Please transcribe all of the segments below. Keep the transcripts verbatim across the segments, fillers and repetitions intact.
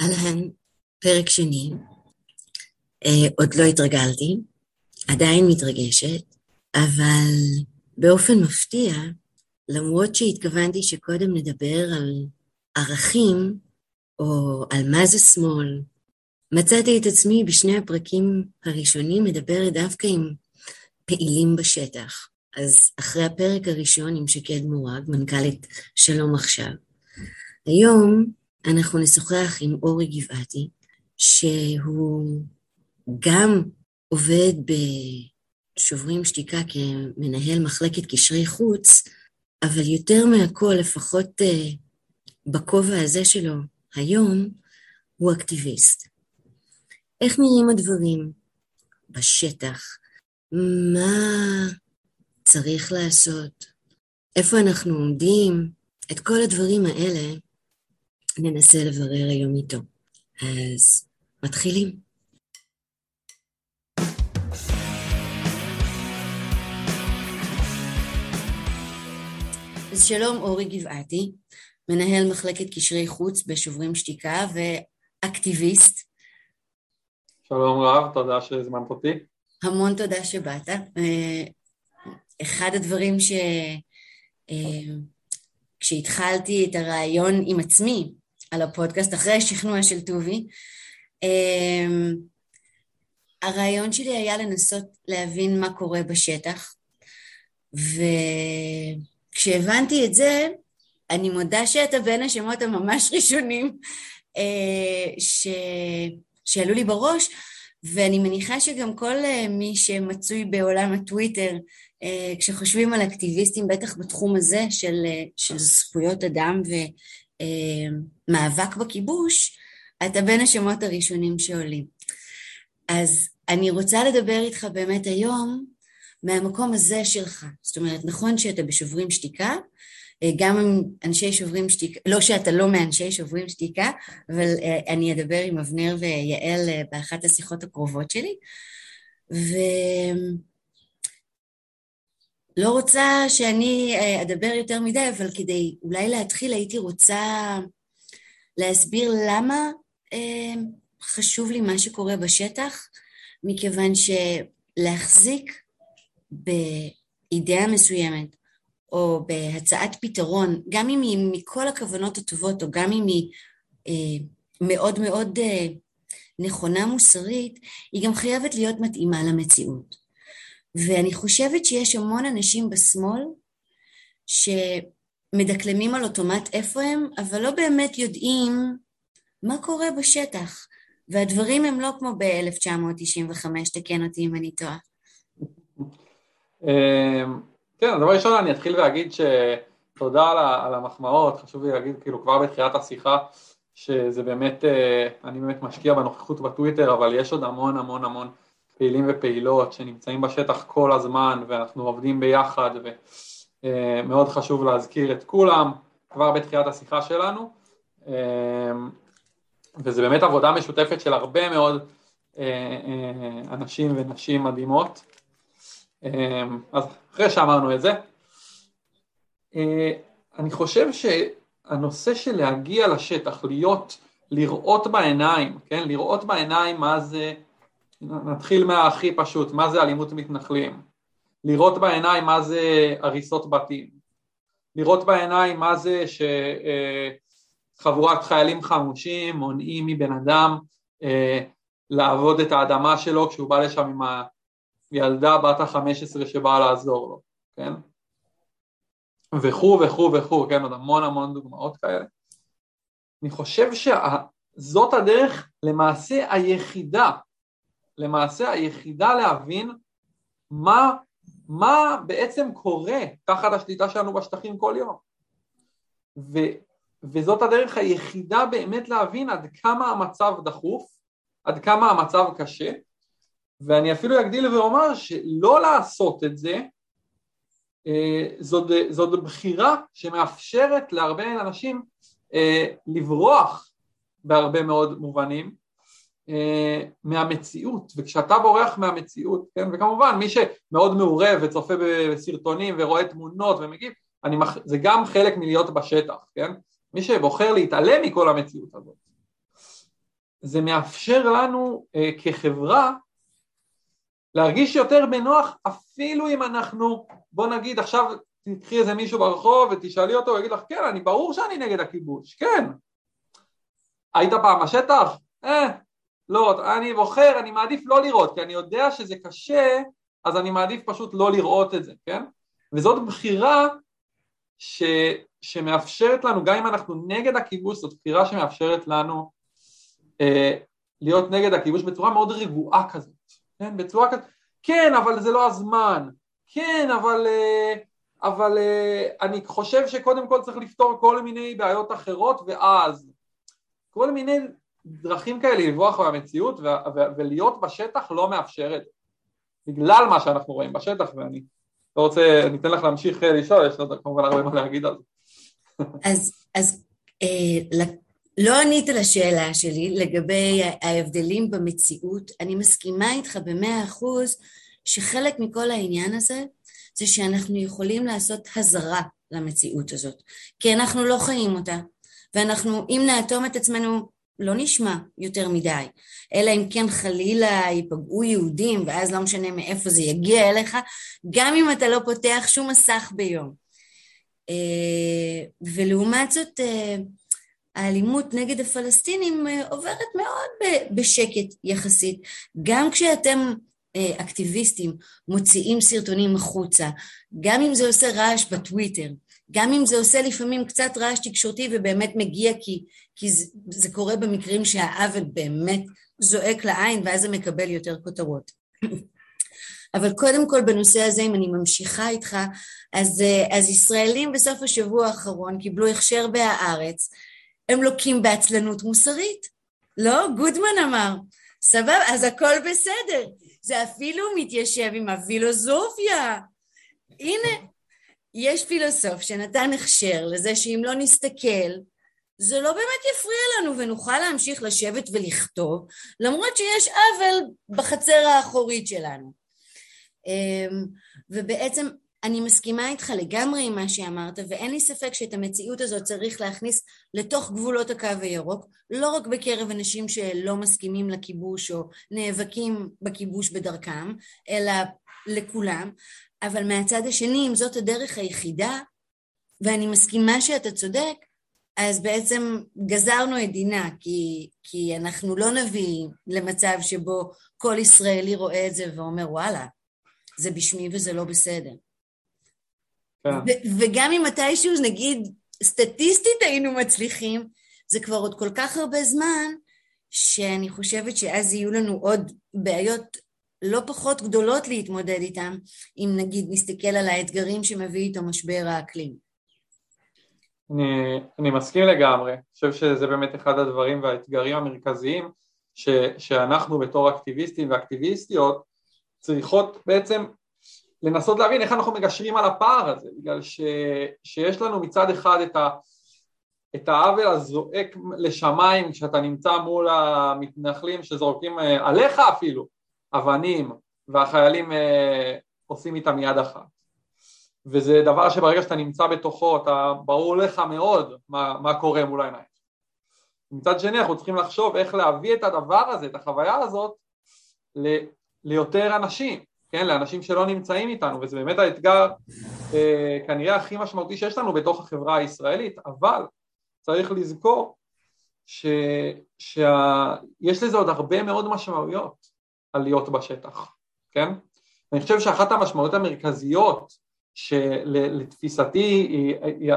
אהלן, פרק שני, אה, עוד לא התרגלתי, עדיין מתרגשת, אבל באופן מפתיע, למרות שהתכוונתי שקודם נדבר על ערכים או על מה זה שמאל, מצאתי את עצמי בשני הפרקים הראשונים מדברת דווקא עם פעילים בשטח. אז אחרי הפרק הראשון עם שקד מורג, מנכ"לית שלום עכשיו, היום אנחנו נשוחח עם אורי גבעתי, שהוא גם עובד בשוברים שתיקה כמנהל מחלקת קשרי חוץ, אבל יותר מהכל, לפחות uh, בכובע הזה שלו היום, הוא אקטיביסט. איך נראים הדברים בשטח? מה צריך לעשות? איפה אנחנו עומדים? את כל הדברים האלה ננסה לברר היום איתו. אז מתחילים. אז שלום, אורי גבעתי, מנהל מחלקת קשרי חוץ בשוברים שתיקה ואקטיביסט. שלום רב, תודה שהזמנת אותי. המון תודה שבאת. אחד הדברים ש... כשהתחלתי את הרעיון עם עצמי על הפודקאסט, אחרי השכנוע של טובי, הרעיון שלי היה לנסות להבין מה קורה בשטח, וכשהבנתי את זה, אני מודה שאתה בין השמות הממש ראשונים ש... שעלו לי בראש, ואני מניחה שגם כל מי שמצוי בעולם הטוויטר, כשחושבים על אקטיביסטים, בטח בתחום הזה של, של זכויות אדם ומאבק בכיבוש, אתה בין השמות הראשונים שעולים. אז אני רוצה לדבר איתך באמת היום מהמקום הזה שלך. זאת אומרת, נכון שאתה בשוברים שתיקה, גם אנשי שוברים שתיקה, לא שאתה לא מאנשי שוברים שתיקה, אבל אני אדבר עם אבנר ויעל באחת השיחות הקרובות שלי, ולא רוצה שאני אדבר יותר מדי, אבל כדי אולי להתחיל הייתי רוצה להסביר למה חשוב לי מה שקורה בשטח, מכיוון שלהחזיק באידאה מסוימת, או בהצעת פתרון, גם אם היא מכל הכוונות הטובות, או גם אם היא אה, מאוד מאוד אה, נכונה מוסרית, היא גם חייבת להיות מתאימה למציאות. ואני חושבת שיש המון אנשים בשמאל, שמדקלמים על אוטומט איפה הם, אבל לא באמת יודעים מה קורה בשטח. והדברים הם לא כמו ב-אלף תשע מאות תשעים וחמש, תקן אותי אם אני טועה. כן, הדבר ראשון אני אתחיל להגיד שתודה על המחמאות, חשוב לי להגיד כאילו כבר בתחילת השיחה, שזה באמת, אני באמת משקיע בנוכחות בטוויטר, אבל יש עוד המון המון המון פעילים ופעילות שנמצאים בשטח כל הזמן, ואנחנו עובדים ביחד, ומאוד חשוב להזכיר את כולם, כבר בתחילת השיחה שלנו, וזה באמת עבודה משותפת של הרבה מאוד אנשים ונשים מדהימות. אז אחרי שאמרנו את זה, אני חושב שהנושא של להגיע לשטח, להיות, לראות בעיניים, כן? לראות בעיניים מה זה, נתחיל מהכי פשוט, מה זה אלימות מתנחלים, לראות בעיניים מה זה הריסות בתים, לראות בעיניים מה זה שחבורת חיילים חמושים מונעים מבן אדם לעבוד את האדמה שלו כשהוא בא לשם עם ה... ילדה בת ה-חמש עשרה שבאה לעזור לו, כן? וכו וכו וכו, כן? עוד המון המון דוגמאות כאלה. אני חושב שזאת הדרך למעשה היחידה, למעשה היחידה להבין מה, מה בעצם קורה תחת השליטה שלנו בשטחים כל יום. ו, וזאת הדרך היחידה באמת להבין עד כמה המצב דחוף, עד כמה המצב קשה, ואני אפילו אגדיל ואומר שלא לעשות את זה, זאת, זאת בחירה שמאפשרת להרבה אנשים לברוח בהרבה מאוד מובנים מהמציאות, וכשאתה בורח מהמציאות, כן, וכמובן מי שמאוד מעורב וצופה בסרטונים ורואה תמונות ומגיב, אני, זה גם חלק מלהיות בשטח, כן, מי שבוחר להתעלם מכל המציאות הזאת, זה מאפשר לנו אה, כחברה להרגיש יותר בנוח, אפילו אם אנחנו, בוא נגיד עכשיו תקחי איזה מישהו ברחוב ותשאלי אותו, ויגיד לך, כן, אני ברור שאני נגד הכיבוש, כן. היית פעם בשטח? אה, לא, אני בוחר, אני מעדיף לא לראות, כי אני יודע שזה קשה, אז אני מעדיף פשוט לא לראות את זה, כן? וזאת בחירה ש, שמאפשרת לנו, גם אם אנחנו נגד הכיבוש, זאת בחירה שמאפשרת לנו אה, להיות נגד הכיבוש בצורה מאוד רגועה כזאת, כן? בצורה כזאת, כן, אבל זה לא הזמן, כן, אבל, אה, אבל אה, אני חושב שקודם כל צריך לפתור כל מיני בעיות אחרות, ואז כל מיני דרכים כאלה לברוח מהמציאות, ו- ו- ולהיות בשטח לא מאפשרת, בגלל מה שאנחנו רואים בשטח, ואני לא רוצה, אני אתן לך להמשיך לשאול, יש לנו כמובן הרבה מה להגיד על זה. אז, אז אה, לא ענית לשאלה שלי לגבי ההבדלים במציאות. אני מסכימה איתך במאה אחוז שחלק מכל העניין הזה זה שאנחנו יכולים לעשות הזרה למציאות הזאת, כי אנחנו לא חיים אותה, ואנחנו אם נאטום את עצמנו לא נשמע יותר מדי, אלא אם כן חלילה ייפגעו יהודים, ואז לא משנה מאיפה זה יגיע אליך, גם אם אתה לא פותח שום מסך ביום. ולעומת זאת האלימות נגד הפלסטינים עוברת מאוד בשקט יחסית, גם כשאתם אקטיביסטים מוציאים סרטונים החוצה, גם אם זה עושה רעש בטוויטר, גם אם זה עושה לפעמים קצת רעש תקשורתי ובאמת מגיע כי, כי זה, זה קורה במקרים שהעוול באמת זועק לעין ואז זה מקבל יותר כותרות. אבל קודם כל בנושא הזה, אם אני ממשיכה איתך, אז, אז ישראלים בסוף השבוע האחרון קיבלו הכשר בהארץ, הם לוקים בעצלנות מוסרית. לא? גודמן אמר, סבב, אז הכל בסדר. זה אפילו מתיישב עם הפילוסופיה. הנה, יש פילוסוף שנתן הכשר לזה שאם לא נסתכל, זה לא באמת יפריע לנו ונוכל להמשיך לשבת ולכתוב, למרות שיש עוול בחצר האחורית שלנו. ובעצם אני מסכימה איתך לגמרי עם מה שאמרת, ואין לי ספק שאת המציאות הזאת צריך להכניס לתוך גבולות הקו הירוק, לא רק בקרב אנשים שלא מסכימים לכיבוש או נאבקים בכיבוש בדרכם, אלא לכולם. אבל מהצד השני, אם זאת הדרך היחידה, ואני מסכימה שאתה צודק, אז בעצם גזרנו את דינה, כי, כי אנחנו לא נביא למצב שבו כל ישראלי רואה את זה ואומר, וואלה, זה בשמי וזה לא בסדר. כן. ו- וגם אם מתישהו, נגיד, סטטיסטית היינו מצליחים, זה כבר עוד כל כך הרבה זמן, שאני חושבת שאז יהיו לנו עוד בעיות לא פחות גדולות להתמודד איתם, אם נגיד נסתכל על האתגרים שמביא איתו משבר האקלים. אני, אני מסכים לגמרי, אני חושב שזה באמת אחד הדברים והאתגרים המרכזיים, ש, שאנחנו בתור אקטיביסטים ואקטיביסטיות, צריכות בעצם לנסות להבין איך אנחנו מגשרים על הפער הזה, בגלל ש, שיש לנו מצד אחד את, ה, את העוול הזועק לשמיים, כשאתה נמצא מול המתנחלים שזורקים עליך אפילו, אבנים, והחיילים אה, עושים איתם יד אחת. וזה דבר שברגע שאתה נמצא בתוכו, אתה ברור לך מאוד מה, מה קורה מול העיניים. מצד שני, אנחנו צריכים לחשוב איך להביא את הדבר הזה, את החוויה הזאת, ל, ליותר אנשים, כן? לאנשים שלא נמצאים איתנו, וזה באמת האתגר אה, כנראה הכי משמעותי שיש לנו בתוך החברה הישראלית, אבל צריך לזכור שיש לזה עוד הרבה מאוד משמעויות, על להיות בשטח, כן? אני חושב שאחת המשמעויות המרכזיות שלתפיסתי היא, היא,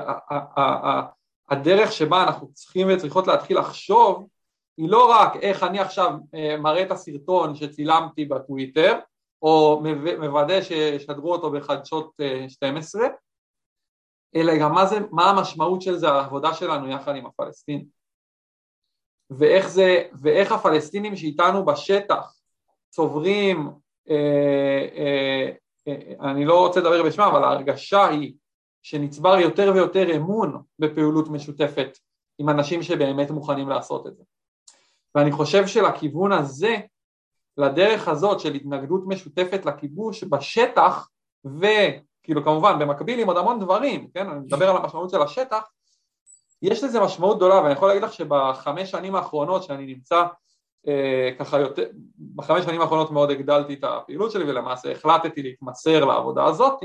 הדרך שבה אנחנו צריכים וצריכות להתחיל לחשוב, היא לא רק איך אני עכשיו מראה את הסרטון שצילמתי בטוויטר, או מוודא ששדרו אותו בחדשות שתים עשרה, אלא גם מה, זה, מה המשמעות של זה, העבודה שלנו יחד עם הפלסטינים. ואיך זה, ואיך הפלסטינים שאיתנו בשטח, צוברים, אה, אה, אה, אני לא רוצה לדבר בשמם, אבל ההרגשה היא שנצבר יותר ויותר אמון בפעילות משותפת עם אנשים שבאמת מוכנים לעשות את זה. ואני חושב שלכיוון הזה, לדרך הזאת של התנגדות משותפת לכיבוש בשטח, וכאילו כמובן במקביל עם עוד המון דברים, כן? אני מדבר על המשמעות של השטח, יש לזה משמעות גדולה, ואני יכול להגיד לך שבחמש שנים האחרונות שאני נמצא ככה יותר, בחמש שנים האחרונות מאוד הגדלתי את הפעילות שלי, ולמעשה החלטתי להתמסר לעבודה הזאת.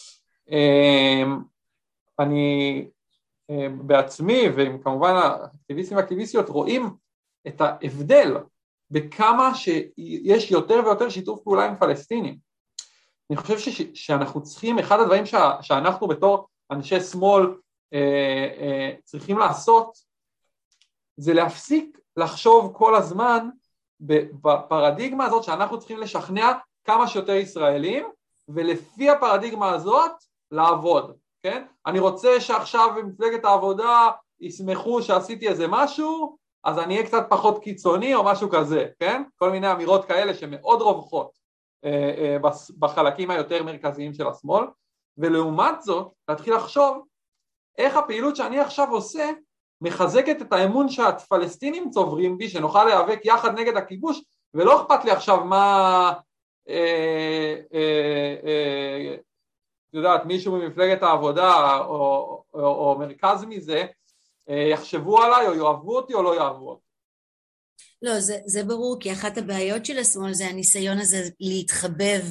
אני בעצמי, וכמובן האקטיביסטים והאקטיביסטיות, רואים את ההבדל בכמה שיש יותר ויותר שיתוף פעולה עם פלסטינים. אני חושב ש- שאנחנו צריכים, אחד הדברים ש- שאנחנו בתור אנשי שמאל אה, אה, צריכים לעשות, זה להפסיק לחשוב כל הזמן בפרדיגמה הזאת שאנחנו צריכים לשכנע כמה שיותר ישראלים, ולפי הפרדיגמה הזאת לעבוד, כן? אני רוצה שעכשיו במפלגת העבודה ישמחו שעשיתי איזה משהו, אז אני אהיה קצת פחות קיצוני או משהו כזה, כן? כל מיני אמירות כאלה שמאוד רווחות אה, אה, בחלקים היותר מרכזיים של השמאל, ולעומת זאת להתחיל לחשוב איך הפעילות שאני עכשיו עושה מחזקת את האמון שהפלסטינים צוברים בי, שנוכל להיאבק יחד נגד הכיבוש, ולא אכפת לי עכשיו מה, אה, אה, אה, יודעת, מישהו ממפלגת העבודה או, או, או מרכז מזה, אה, יחשבו עליי או יאהבו אותי או לא יאהבו אותי. לא, זה, זה ברור, כי אחת הבעיות של השמאל זה הניסיון הזה להתחבב,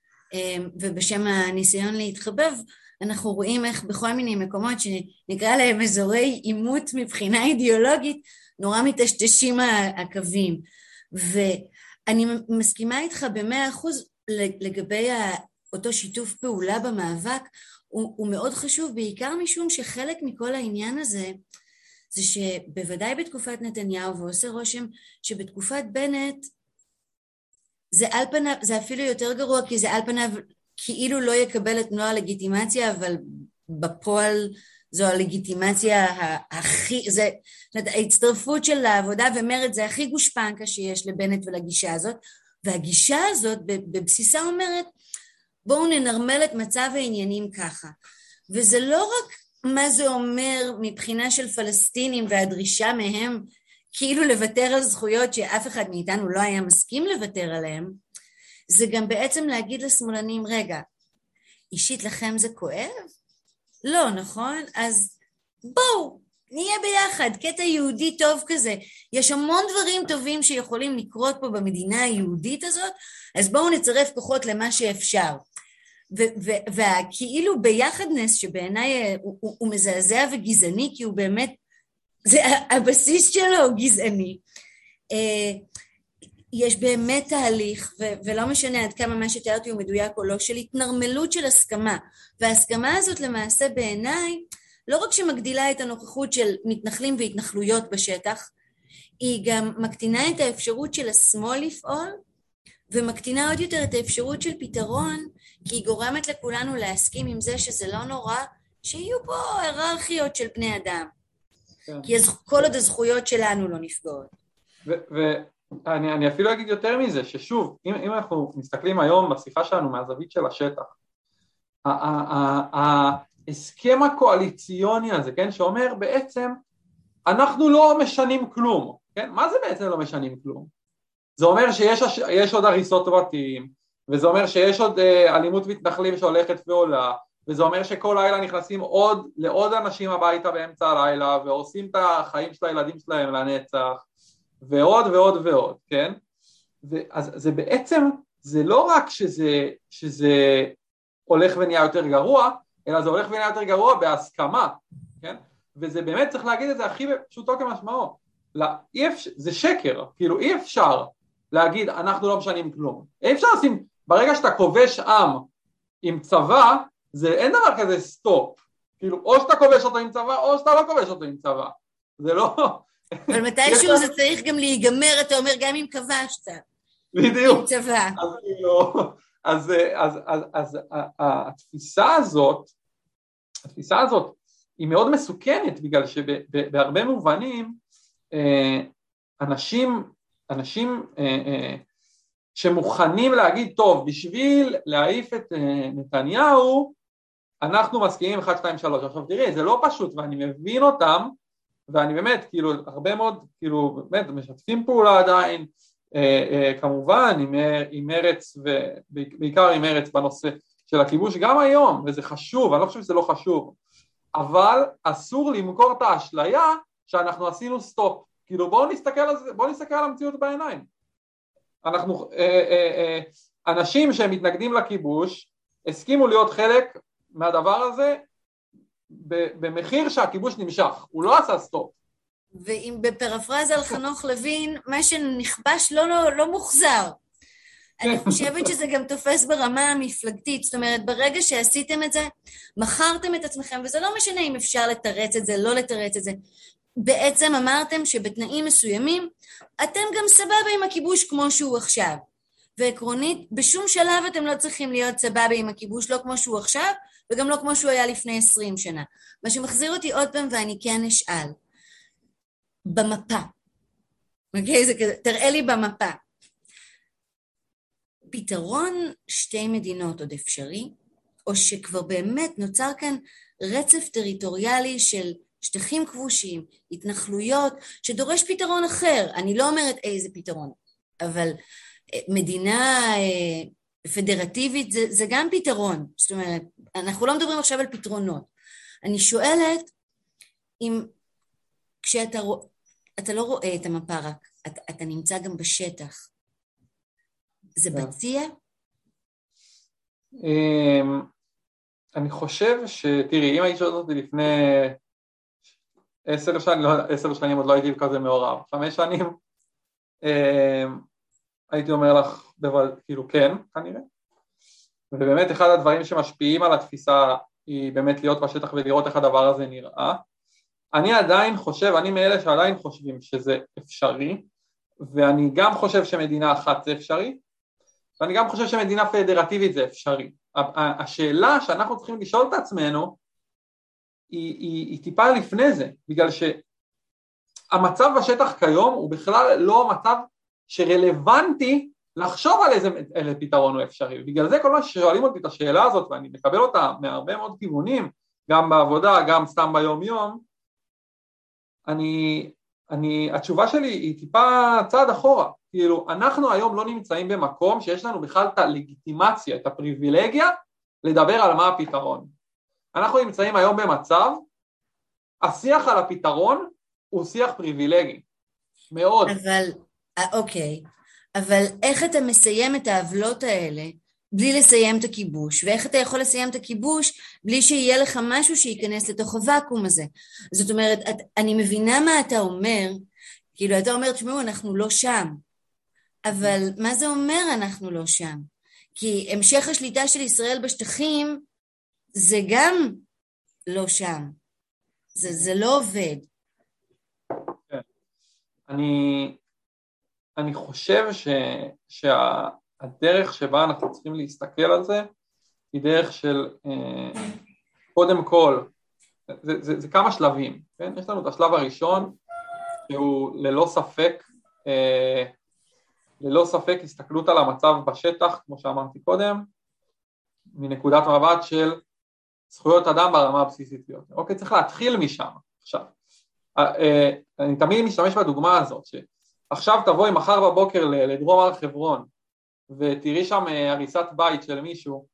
ובשם הניסיון להתחבב, אנחנו רואים איך בכל מיני מקומות שנקרא להם אזורי עימות מבחינה אידיאולוגית, נורא מטשטשים הקווים. ואני מסכימה איתך במאה אחוז לגבי אותו שיתוף פעולה במאבק, הוא, הוא מאוד חשוב, בעיקר משום שחלק מכל העניין הזה, זה שבוודאי בתקופת נתניהו, ועושה רושם שבתקופת בנט, זה על פניו, זה אפילו יותר גרוע, כי זה על פניו כאילו לא יקבל את מלוא הלגיטימציה, אבל בפועל זו הלגיטימציה הכי, זה, ההצטרפות של העבודה ומרד זה הכי גושפנקה שיש לבנט ולגישה הזאת, והגישה הזאת בבסיסה אומרת, בואו ננרמל את מצב העניינים ככה, וזה לא רק מה זה אומר מבחינה של פלסטינים והדרישה מהם, כאילו לוותר על זכויות שאף אחד מאיתנו לא היה מסכים לוותר עליהם, זה גם בעצם להגיד לשמאלנים, רגע, אישית לכם זה כואב? לא, נכון? אז בואו, נהיה ביחד, קטע יהודי טוב כזה. יש המון דברים טובים שיכולים לקרות פה במדינה היהודית הזאת, אז בואו נצרף כוחות למה שאפשר. והכאילו ביחדנס שבעיניי הוא, הוא, הוא מזעזע וגזעני, כי הוא באמת, זה הבסיס שלו הוא גזעני. יש באמת תהליך, ו- ולא משנה עד כמה מה שתיארתי הוא מדויק או לא, של התנרמלות של הסכמה. וההסכמה הזאת למעשה בעיניי, לא רק שמגדילה את הנוכחות של מתנחלים והתנחלויות בשטח, היא גם מקטינה את האפשרות של השמאל לפעול, ומקטינה עוד יותר את האפשרות של פתרון, כי היא גורמת לכולנו להסכים עם זה שזה לא נורא, שיהיו פה היררכיות של בני אדם. כן. כי כל עוד הזכויות שלנו לא נפגעות. ואני אני אפילו אגיד יותר מזה, ששוב, אם, אם אנחנו מסתכלים היום בשיחה שלנו מהזווית של השטח, ההסכם הקואליציוני הזה, כן, שאומר בעצם, אנחנו לא משנים כלום, כן? מה זה בעצם לא משנים כלום? זה אומר שיש יש עוד הריסות בתים, וזה אומר שיש עוד אה, אלימות מתנחלים שהולכת ועולה, וזה אומר שכל לילה נכנסים עוד, לעוד אנשים הביתה באמצע הלילה, ועושים את החיים של הילדים שלהם לנצח, ועוד ועוד ועוד, כן? אז זה בעצם, זה לא רק שזה, שזה הולך ונהיה יותר גרוע, אלא זה הולך ונהיה יותר גרוע בהסכמה, כן? וזה באמת צריך להגיד את זה הכי פשוטו כמשמעו. לא, אי אפשר, זה שקר, כאילו אי אפשר להגיד אנחנו לא משנים כלום. אי אפשר לשים, ברגע שאתה כובש עם עם צבא, זה אין דבר כזה סטופ. כאילו או שאתה כובש אותו עם צבא, או שאתה לא כובש אותו עם צבא. זה לא... אבל מתישהו זה צריך גם להיגמר, אתה אומר, גם אם כבשת. בדיוק. עם צבא. אז, אז, אז, אז, אז התפיסה הזאת, התפיסה הזאת היא מאוד מסוכנת, בגלל שבהרבה מובנים, אנשים, אנשים שמוכנים להגיד, טוב, בשביל להעיף את נתניהו, אנחנו מסכימים אחת, שתיים, שלוש. עכשיו תראי, זה לא פשוט, ואני מבין אותם, ואני באמת, כאילו, הרבה מאוד, כאילו, באמת, משתפים פעולה עדיין, אה, אה, כמובן, עם, עם מרץ, ובעיקר עם מרץ בנושא של הכיבוש, גם היום, וזה חשוב, אני לא חושב שזה לא חשוב, אבל אסור למכור את האשליה שאנחנו עשינו סטופ, כאילו בואו נסתכל על זה, בואו נסתכל על המציאות בעיניים. אנחנו, אה, אה, אה, אנשים שמתנגדים לכיבוש, הסכימו להיות חלק מהדבר הזה, במחיר שהכיבוש נמשך, הוא לא עשה סטופ. ואם בפרפרזה על חנוך לוין, מה שנכבש לא, לא, לא מוחזר. אני חושבת שזה גם תופס ברמה המפלגתית, זאת אומרת, ברגע שעשיתם את זה, מכרתם את עצמכם, וזה לא משנה אם אפשר לתרץ את זה, לא לתרץ את זה. בעצם אמרתם שבתנאים מסוימים, אתם גם סבבה עם הכיבוש כמו שהוא עכשיו. ועקרונית, בשום שלב אתם לא צריכים להיות סבבה עם הכיבוש, לא כמו שהוא עכשיו, וגם לא כמו שהוא היה לפני עשרים שנה. מה שמחזיר אותי עוד פעם, ואני כן אשאל, במפה, אוקיי? זה כזה, תראה לי במפה. פתרון שתי מדינות עוד אפשרי, או שכבר באמת נוצר כאן רצף טריטוריאלי של שטחים כבושים, התנחלויות, שדורש פתרון אחר. אני לא אומרת איזה פתרון, אבל מדינה פדרטיבית זה, זה גם פתרון. זאת אומרת, אנחנו לא מדברים עכשיו על פתרונות. אני שואלת, אם כשאתה אתה לא רואה את המפה רק, אתה, אתה נמצא גם בשטח, זה בציע? אני חושב שתראי, אם היית שואלת אותי לפני עשר שנים, לא, עשר שנים עוד לא הייתי כזה מעורב, חמש שנים, הייתי אומר לך, כאילו כן, כנראה. ובאמת אחד הדברים שמשפיעים על התפיסה היא באמת להיות בשטח ולראות איך הדבר הזה נראה. אני עדיין חושב, אני מאלה שעדיין חושבים שזה אפשרי, ואני גם חושב שמדינה אחת זה אפשרי, ואני גם חושב שמדינה פדרטיבית זה אפשרי. השאלה שאנחנו צריכים לשאול את עצמנו, היא, היא, היא טיפה לפני זה, בגלל שהמצב בשטח כיום הוא בכלל לא מצב שרלוונטי לחשוב על איזה, איזה פתרון הוא אפשרי. בגלל זה כל מה ששואלים אותי את השאלה הזאת, ואני מקבל אותה מהרבה מאוד כיוונים, גם בעבודה, גם סתם ביום יום, אני, אני, התשובה שלי היא טיפה צעד אחורה. כאילו, אנחנו היום לא נמצאים במקום שיש לנו בכלל את הלגיטימציה, את הפריבילגיה, לדבר על מה הפתרון. אנחנו נמצאים היום במצב, השיח על הפתרון הוא שיח פריבילגי. מאוד. אבל, אוקיי, אבל איך אתה מסיים את העוולות האלה, בלי לסיים את הכיבוש, ואיך אתה יכול לסיים את הכיבוש, בלי שיהיה לך משהו שייכנס לתוך הוואקום הזה. זאת אומרת, את, אני מבינה מה אתה אומר, כאילו אתה אומר, תשמעו, אנחנו לא שם, אבל מה זה אומר אנחנו לא שם? כי המשך השליטה של ישראל בשטחים, זה גם לא שם. זה, זה לא עובד. כן. אני, אני חושב ש, שהדרך שבה אנחנו צריכים להסתכל על זה, היא דרך של, אה, קודם כל, זה, זה, זה כמה שלבים, כן? יש לנו את השלב הראשון, שהוא ללא ספק, אה, ללא ספק הסתכלות על המצב בשטח, כמו שאמרתי קודם, מנקודת מבט של זכויות אדם ברמה הבסיסית ביותר. אוקיי, צריך להתחיל משם. עכשיו, אני תמיד משתמש בדוגמה הזאת, שעכשיו תבואי מחר בבוקר לדרום הר חברון, ותראי שם הריסת בית של מישהו,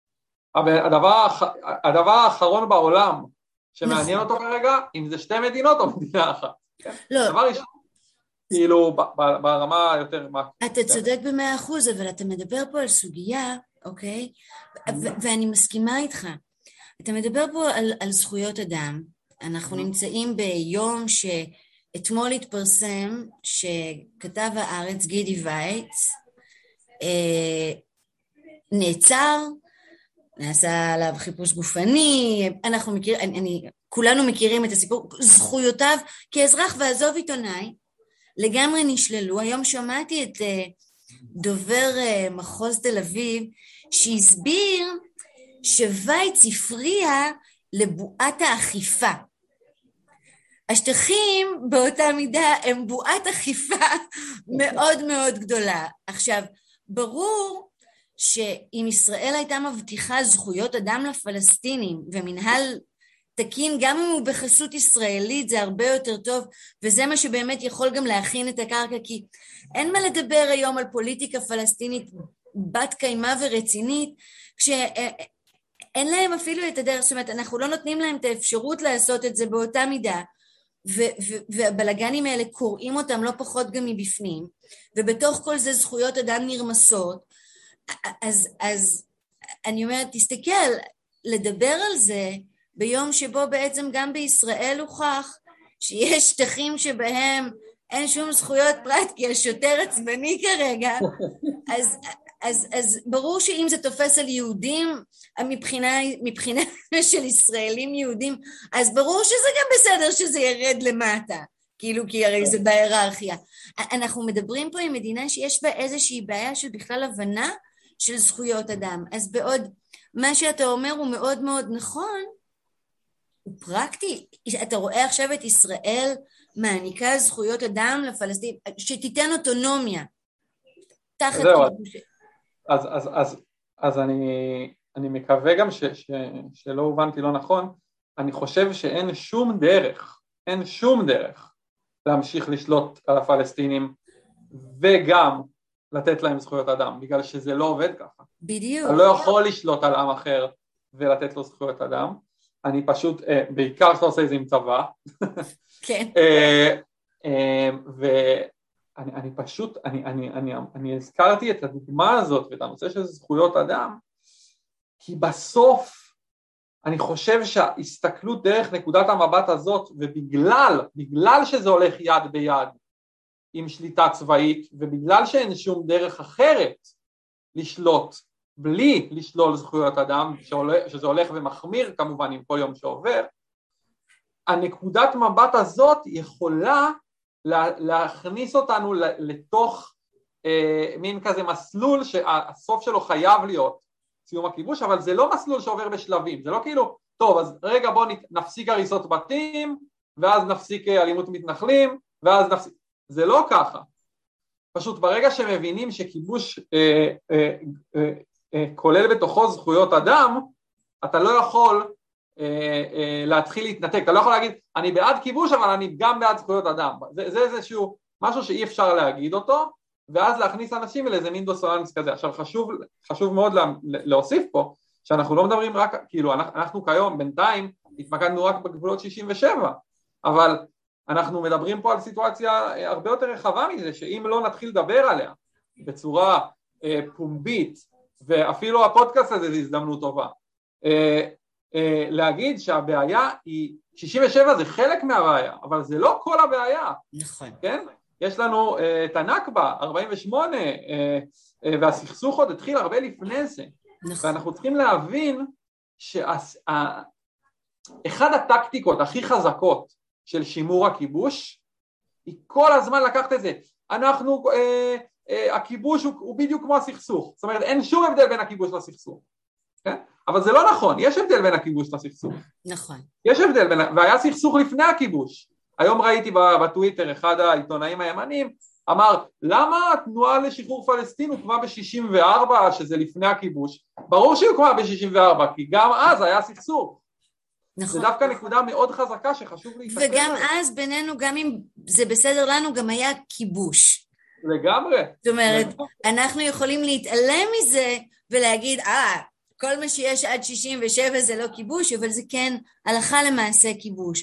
הדבר, הדבר האחרון בעולם שמעניין אותו כרגע, אם זה שתי מדינות או מדינה אחת. לא. דבר ראשון, כאילו ברמה יותר... אתה צודק במאה אחוז, אבל אתה מדבר פה על סוגיה, אוקיי? ואני מסכימה איתך. אתה מדבר פה על, על זכויות אדם. אנחנו נמצאים ביום שאתמול התפרסם שכתב הארץ גידי וייץ אה, נעצר, נעשה עליו חיפוש גופני, אנחנו מכיר, אני, אני, כולנו מכירים את הסיפור, זכויותיו כאזרח ועזוב עיתונאי, לגמרי נשללו. היום שמעתי את אה, דובר אה, מחוז תל אביב, שהסביר שווייץ הפריע לבועת האכיפה. השטחים באותה מידה הם בועת אכיפה מאוד מאוד גדולה. עכשיו, ברור שאם ישראל הייתה מבטיחה זכויות אדם לפלסטינים ומנהל תקין, גם אם הוא בחסות ישראלית, זה הרבה יותר טוב, וזה מה שבאמת יכול גם להכין את הקרקע, כי אין מה לדבר היום על פוליטיקה פלסטינית בת קיימה ורצינית, כשאין להם אפילו את הדרך, זאת אומרת, אנחנו לא נותנים להם את האפשרות לעשות את זה באותה מידה, והבלגנים האלה קוראים אותם לא פחות גם מבפנים, ובתוך כל זה זכויות אדם נרמסות, אז, אז אני אומרת, תסתכל, לדבר על זה ביום שבו בעצם גם בישראל הוכח שיש שטחים שבהם אין שום זכויות פרט, כי השוטר עצבני כרגע, אז, אז, אז ברור שאם זה תופס על יהודים, מבחינה, מבחינה של ישראלים יהודים, אז ברור שזה גם בסדר שזה ירד למטה, כאילו, כי הרי זה בהיררכיה. אנחנו מדברים פה עם מדינה שיש בה איזושהי בעיה של בכלל הבנה של זכויות אדם, אז בעוד מה שאתה אומר הוא מאוד מאוד נכון, הוא פרקטי, אתה רואה עכשיו את ישראל מעניקה זכויות אדם לפלסטין, שתיתן אוטונומיה, תחת כיבוש. אז, אז, אז, אז אני, אני מקווה גם ש, ש, שלא הובנתי לא נכון, אני חושב שאין שום דרך, אין שום דרך להמשיך לשלוט על הפלסטינים, וגם לתת להם זכויות אדם, בגלל שזה לא עובד ככה. בדיוק. אתה לא יכול לשלוט על עם אחר ולתת לו זכויות אדם, אני פשוט, בעיקר שאתה עושה את זה עם צבא, כן. ואני אני פשוט, אני, אני, אני, אני הזכרתי את הדוגמה הזאת ואת הנושא של זכויות אדם, כי בסוף אני חושב שההסתכלות דרך נקודת המבט הזאת, ובגלל, בגלל שזה הולך יד ביד עם שליטה צבאית, ובגלל שאין שום דרך אחרת לשלוט, בלי לשלול זכויות אדם, שזה הולך ומחמיר כמובן עם כל יום שעובר, הנקודת מבט הזאת יכולה להכניס אותנו לתוך אה, מין כזה מסלול שהסוף שלו חייב להיות סיום הכיבוש, אבל זה לא מסלול שעובר בשלבים, זה לא כאילו, טוב, אז רגע בוא נפסיק הריסות בתים, ואז נפסיק אלימות מתנחלים, ואז נפסיק, זה לא ככה. פשוט ברגע שמבינים שכיבוש אה, אה, אה, אה, כולל בתוכו זכויות אדם, אתה לא יכול אה, אה, להתחיל להתנתק, אתה לא יכול להגיד, אני בעד כיבוש, אבל אני גם בעד זכויות אדם. זה, זה איזשהו משהו שאי אפשר להגיד אותו, ואז להכניס אנשים לאיזה מין דוסוננס כזה. עכשיו חשוב, חשוב מאוד לה, להוסיף פה, שאנחנו לא מדברים רק, כאילו אנחנו, אנחנו כיום בינתיים התמקדנו רק בגבולות שישים ושבע, אבל אנחנו מדברים פה על סיטואציה הרבה יותר רחבה מזה, שאם לא נתחיל לדבר עליה בצורה אה, פומבית, ואפילו הפודקאסט הזה זה הזדמנות טובה, אה, אה, להגיד שהבעיה היא, שישים ושבע זה חלק מהבעיה, אבל זה לא כל הבעיה. נכון. כן? יש לנו אה, את הנכבה, ארבעים ושמונה, אה, אה, והסכסוך עוד התחיל הרבה לפני זה. נכון. ואנחנו צריכים להבין שאחד הטקטיקות הכי חזקות של שימור הכיבוש, היא כל הזמן לקחת את זה. אנחנו, אה, אה, הכיבוש הוא, הוא בדיוק כמו הסכסוך. זאת אומרת, אין שום הבדל בין הכיבוש לסכסוך. כן? אבל זה לא נכון, יש הבדל בין הכיבוש לסכסוך. נכון. יש הבדל בין, והיה סכסוך לפני הכיבוש. היום ראיתי בטוויטר, אחד העיתונאים הימנים, אמר, למה התנועה לשחרור פלסטין הוקמה ב-שישים וארבע, שזה לפני הכיבוש? ברור שהיא הוקמה ב-שישים וארבע, כי גם אז היה סכסוך. נכון. זה דווקא נקודה מאוד חזקה שחשוב להתקדם. וגם אז בינינו, גם אם זה בסדר לנו, גם היה כיבוש. לגמרי. זאת אומרת, אנחנו יכולים להתעלם מזה ולהגיד, אה, כל מה שיש עד שישים ושבע זה לא כיבוש, אבל זה כן הלכה למעשה כיבוש.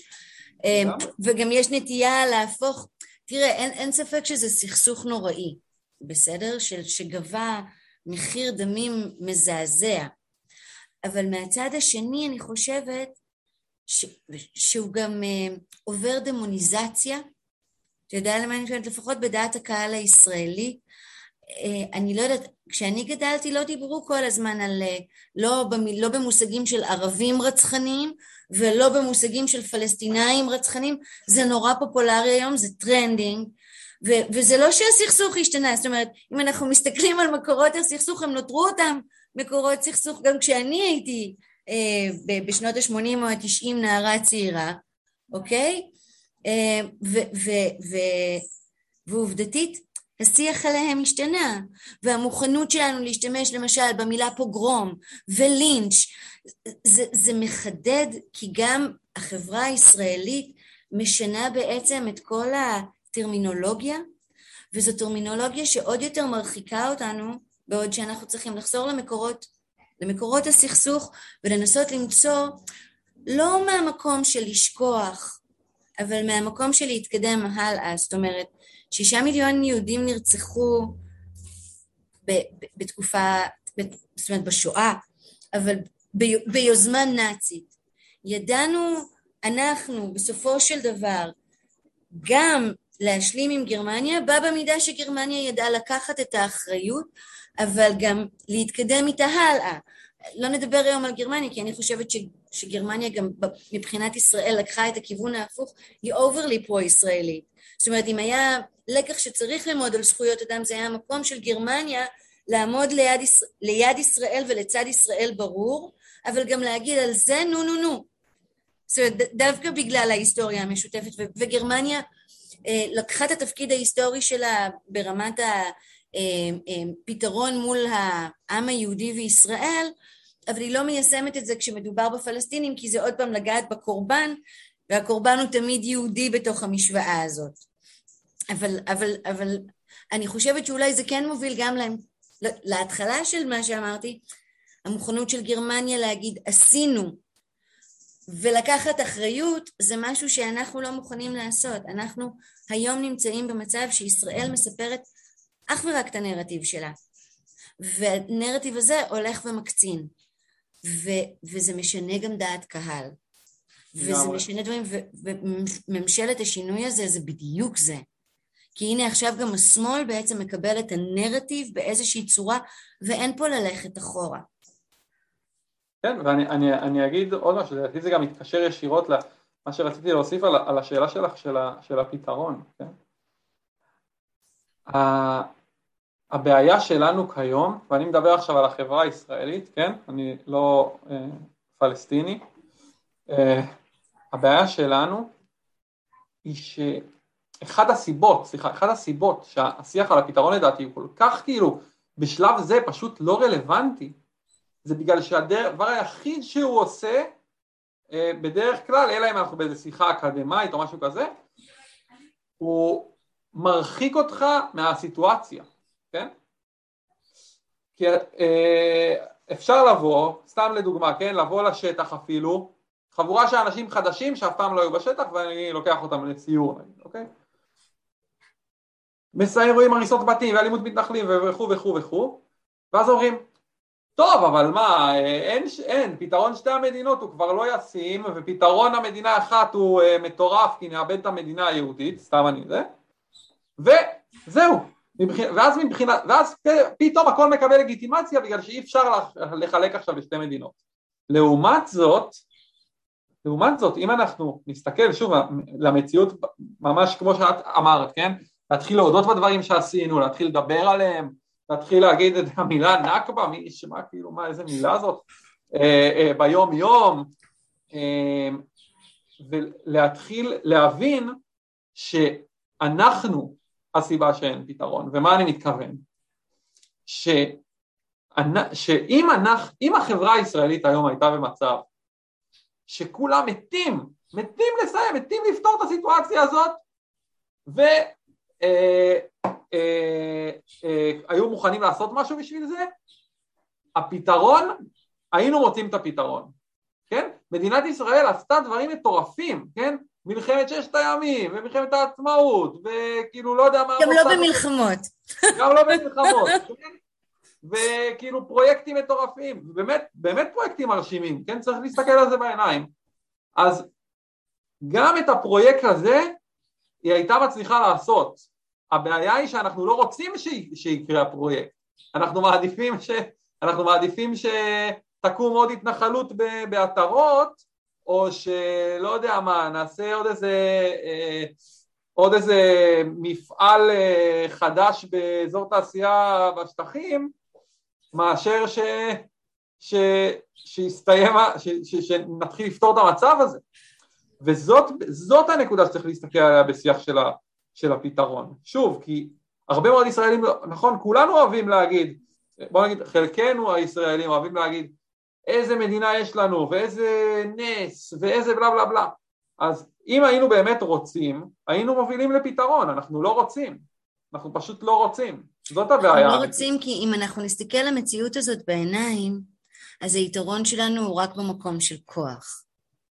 וגם יש נטייה להפוך, תראה, אין, אין ספק שזה סכסוך נוראי, בסדר? של, שגבה מחיר דמים מזעזע. אבל מהצד השני אני חושבת ש, שהוא גם uh, עובר דמוניזציה, אתה יודע למה אני חושבת? לפחות בדעת הקהל הישראלי, uh, אני לא יודעת, כשאני גדלתי לא דיברו כל הזמן על, uh, לא, במ, לא במושגים של ערבים רצחניים, ולא במושגים של פלסטינאים רצחנים, זה נורא פופולרי היום, זה טרנדינג, ו- וזה לא שהסכסוך השתנה, זאת אומרת, אם אנחנו מסתכלים על מקורות הסכסוך, הם נותרו אותם מקורות סכסוך, גם כשאני הייתי אה, בשנות ה-שמונים או ה-תשעים נערה צעירה, אוקיי? אה, ו- ו- ו- ועובדתית, השיח עליהם השתנה, והמוכנות שלנו להשתמש למשל במילה פוגרום ולינץ', זה, זה מחדד, כי גם החברה הישראלית משנה בעצם את כל הטרמינולוגיה, וזו טרמינולוגיה שעוד יותר מרחיקה אותנו, בעוד שאנחנו צריכים לחזור למקורות, למקורות הסכסוך, ולנסות למצוא לא מהמקום של לשכוח אבל מהמקום של להתקדם הלאה, זאת אומרת, שישה מיליון יהודים נרצחו ב, ב, בתקופה, ב, זאת אומרת בשואה, אבל ב, ביוזמה נאצית. ידענו אנחנו בסופו של דבר גם להשלים עם גרמניה, בא במידה שגרמניה ידעה לקחת את האחריות, אבל גם להתקדם איתה הלאה. לא נדבר היום על גרמניה, כי אני חושבת ש, שגרמניה גם מבחינת ישראל לקחה את הכיוון ההפוך, היא אוברלי פרו-ישראלית. זאת אומרת, אם היה לקח שצריך ללמוד על זכויות אדם, זה היה המקום של גרמניה לעמוד ליד, ליד ישראל ולצד ישראל ברור, אבל גם להגיד על זה נו נו נו. זאת אומרת, דווקא בגלל ההיסטוריה המשותפת, וגרמניה לקחה את התפקיד ההיסטורי שלה ברמת הפתרון מול העם היהודי וישראל, אבל היא לא מיישמת את זה כשמדובר בפלסטינים, כי זה עוד פעם לגעת בקורבן, והקורבן הוא תמיד יהודי בתוך המשוואה הזאת. אבל, אבל, אבל אני חושבת שאולי זה כן מוביל גם להם, להתחלה של מה שאמרתי, המוכנות של גרמניה להגיד עשינו, ולקחת אחריות, זה משהו שאנחנו לא מוכנים לעשות. אנחנו היום נמצאים במצב שישראל מספרת אך ורק את הנרטיב שלה, והנרטיב הזה הולך ומקצין, ו- וזה משנה גם דעת קהל, וזה משנה דברים, וממשלת השינוי הזה זה בדיוק זה. כי הנה עכשיו גם השמאל בעצם מקבל את הנרטיב באיזושהי צורה, ואין פה ללכת אחורה. כן, ואני אני, אני אגיד עוד משהו, לדעתי זה גם מתקשר ישירות למה שרציתי להוסיף על, על השאלה שלך של, ה, של הפתרון. כן? הבעיה שלנו כיום, ואני מדבר עכשיו על החברה הישראלית, כן? אני לא אה, פלסטיני, אה, הבעיה שלנו היא שאחד הסיבות, סליחה, אחד הסיבות שהשיח על הפתרון לדעתי הוא כל כך כאילו בשלב זה פשוט לא רלוונטי, זה בגלל שהדבר היחיד שהוא עושה, אה, בדרך כלל, אלא אם אנחנו באיזו שיחה אקדמית או משהו כזה, הוא מרחיק אותך מהסיטואציה, כן? כי אה, אפשר לבוא, סתם לדוגמה, כן? לבוא לשטח אפילו, חבורה של אנשים חדשים שאף פעם לא היו בשטח, ואני לוקח אותם לציור, אוקיי? מסיים רואים הריסות בתים ואלימות מתנחלים וכו' וכו' וכו', ואז אומרים, טוב, אבל מה, אין, אין, פתרון שתי המדינות הוא כבר לא ישים, ופתרון המדינה אחת הוא אה, מטורף, כי נאבד את המדינה היהודית, סתם אני זה, וזהו, ואז, מבחינה, ואז פתאום הכל מקבל לגיטימציה, בגלל שאי אפשר לחלק עכשיו לשתי מדינות. לעומת זאת, לעומת זאת, אם אנחנו נסתכל שוב למציאות, ממש כמו שאת אמרת, כן? להתחיל להודות בדברים שעשינו, להתחיל לדבר עליהם, להתחיל להגיד את המילה נקבה, מי ישמע כאילו מה, איזה מילה זאת, אה, אה, ביום יום, אה, ולהתחיל להבין שאנחנו הסיבה שאין פתרון, ומה אני מתכוון? ש, שאם אנחנו, אם החברה הישראלית היום הייתה במצב, שכולם מתים, מתים לסיים, מתים לפתור את הסיטואציה הזאת, ו... אה, אה, אה, היו מוכנים לעשות משהו בשביל זה, הפתרון, היינו מוצאים את הפתרון, כן? מדינת ישראל עשתה דברים מטורפים, כן? מלחמת ששת הימים, ומלחמת העצמאות, וכאילו לא יודע מה... גם לא במלחמות. גם לא במלחמות, כן? וכאילו פרויקטים מטורפים, באמת, באמת פרויקטים מרשימים, כן? צריך להסתכל על זה בעיניים. אז גם את הפרויקט הזה, היא הייתה מצליחה לעשות. הבעיה היא שאנחנו לא רוצים שיקרה הפרויקט, אנחנו מעדיפים, ש... אנחנו מעדיפים שתקום עוד התנחלות בעטרות, או שלא יודע מה, נעשה עוד איזה, עוד איזה מפעל חדש באזור תעשייה בשטחים, מאשר ש... ש... שיסתיים, ש... ש... שנתחיל לפתור את המצב הזה. וזאת זאת הנקודה שצריך להסתכל עליה בשיח של ה... של הפתרון. שוב, כי הרבה מאוד ישראלים, נכון, כולנו אוהבים להגיד, בוא נגיד, חלקנו הישראלים אוהבים להגיד, איזה מדינה יש לנו, ואיזה נס, ואיזה בלה בלה בלה. אז אם היינו באמת רוצים, היינו מובילים לפתרון, אנחנו לא רוצים. אנחנו פשוט לא רוצים. זאת הבעיה. אנחנו לא רוצים, כי אם אנחנו נסתכל על המציאות הזאת בעיניים, אז היתרון שלנו הוא רק במקום של כוח.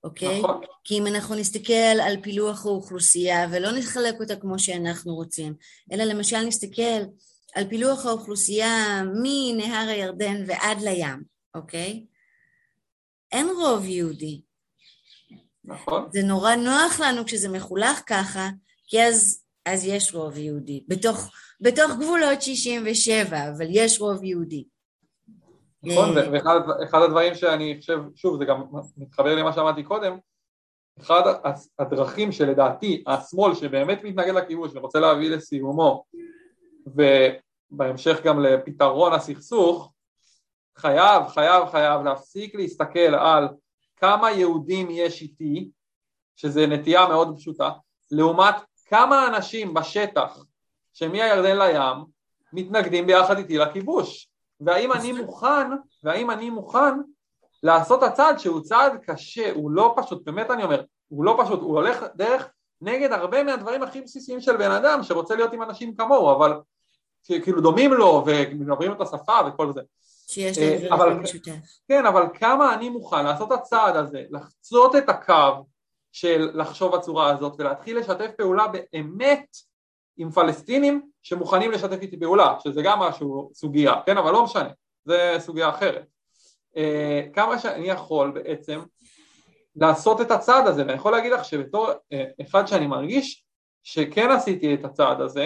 אוקיי? נכון. כי אם אנחנו נסתכל על פילוח האוכלוסייה ולא נחלק אותה כמו שאנחנו רוצים, אלא למשל נסתכל על פילוח האוכלוסייה מנהר הירדן ועד לים, אוקיי? אין רוב יהודי. נכון. זה נורא נוח לנו כשזה מחולך ככה, כי אז, אז יש רוב יהודי, בתוך, בתוך גבולות שישים ושבע, אבל יש רוב יהודי. נכון, ואחד הדברים שאני חושב, שוב, זה גם מתחבר למה שאמרתי קודם, אחד הדרכים שלדעתי, השמאל שבאמת מתנגד לכיבוש ורוצה להביא לסיומו, ובהמשך גם לפתרון הסכסוך, חייב, חייב, חייב להפסיק להסתכל על כמה יהודים יש איתי, שזה נטייה מאוד פשוטה, לעומת כמה אנשים בשטח, שמהירדן לים, מתנגדים ביחד איתי לכיבוש. והאם אני מוכן, והאם אני מוכן לעשות הצעד שהוא צעד קשה, הוא לא פשוט, באמת אני אומר, הוא לא פשוט, הוא הולך דרך נגד הרבה מהדברים הכי בסיסיים של בן אדם, שרוצה להיות עם אנשים כמוהו, אבל כאילו דומים לו, ומדברים את השפה וכל זה. שיש להם דברים משותף. כן, אבל כמה אני מוכן לעשות הצעד הזה, לחצות את הקו של לחשוב בצורה הזאת, ולהתחיל לשתף פעולה באמת עם פלסטינים שמוכנים לשתף איתי פעולה, שזה גם משהו סוגיה, כן, אבל לא משנה, זה סוגיה אחרת. כמה שאני יכול בעצם לעשות את הצעד הזה, ואני יכול להגיד לך שבתור אחד שאני מרגיש שכן עשיתי את הצעד הזה,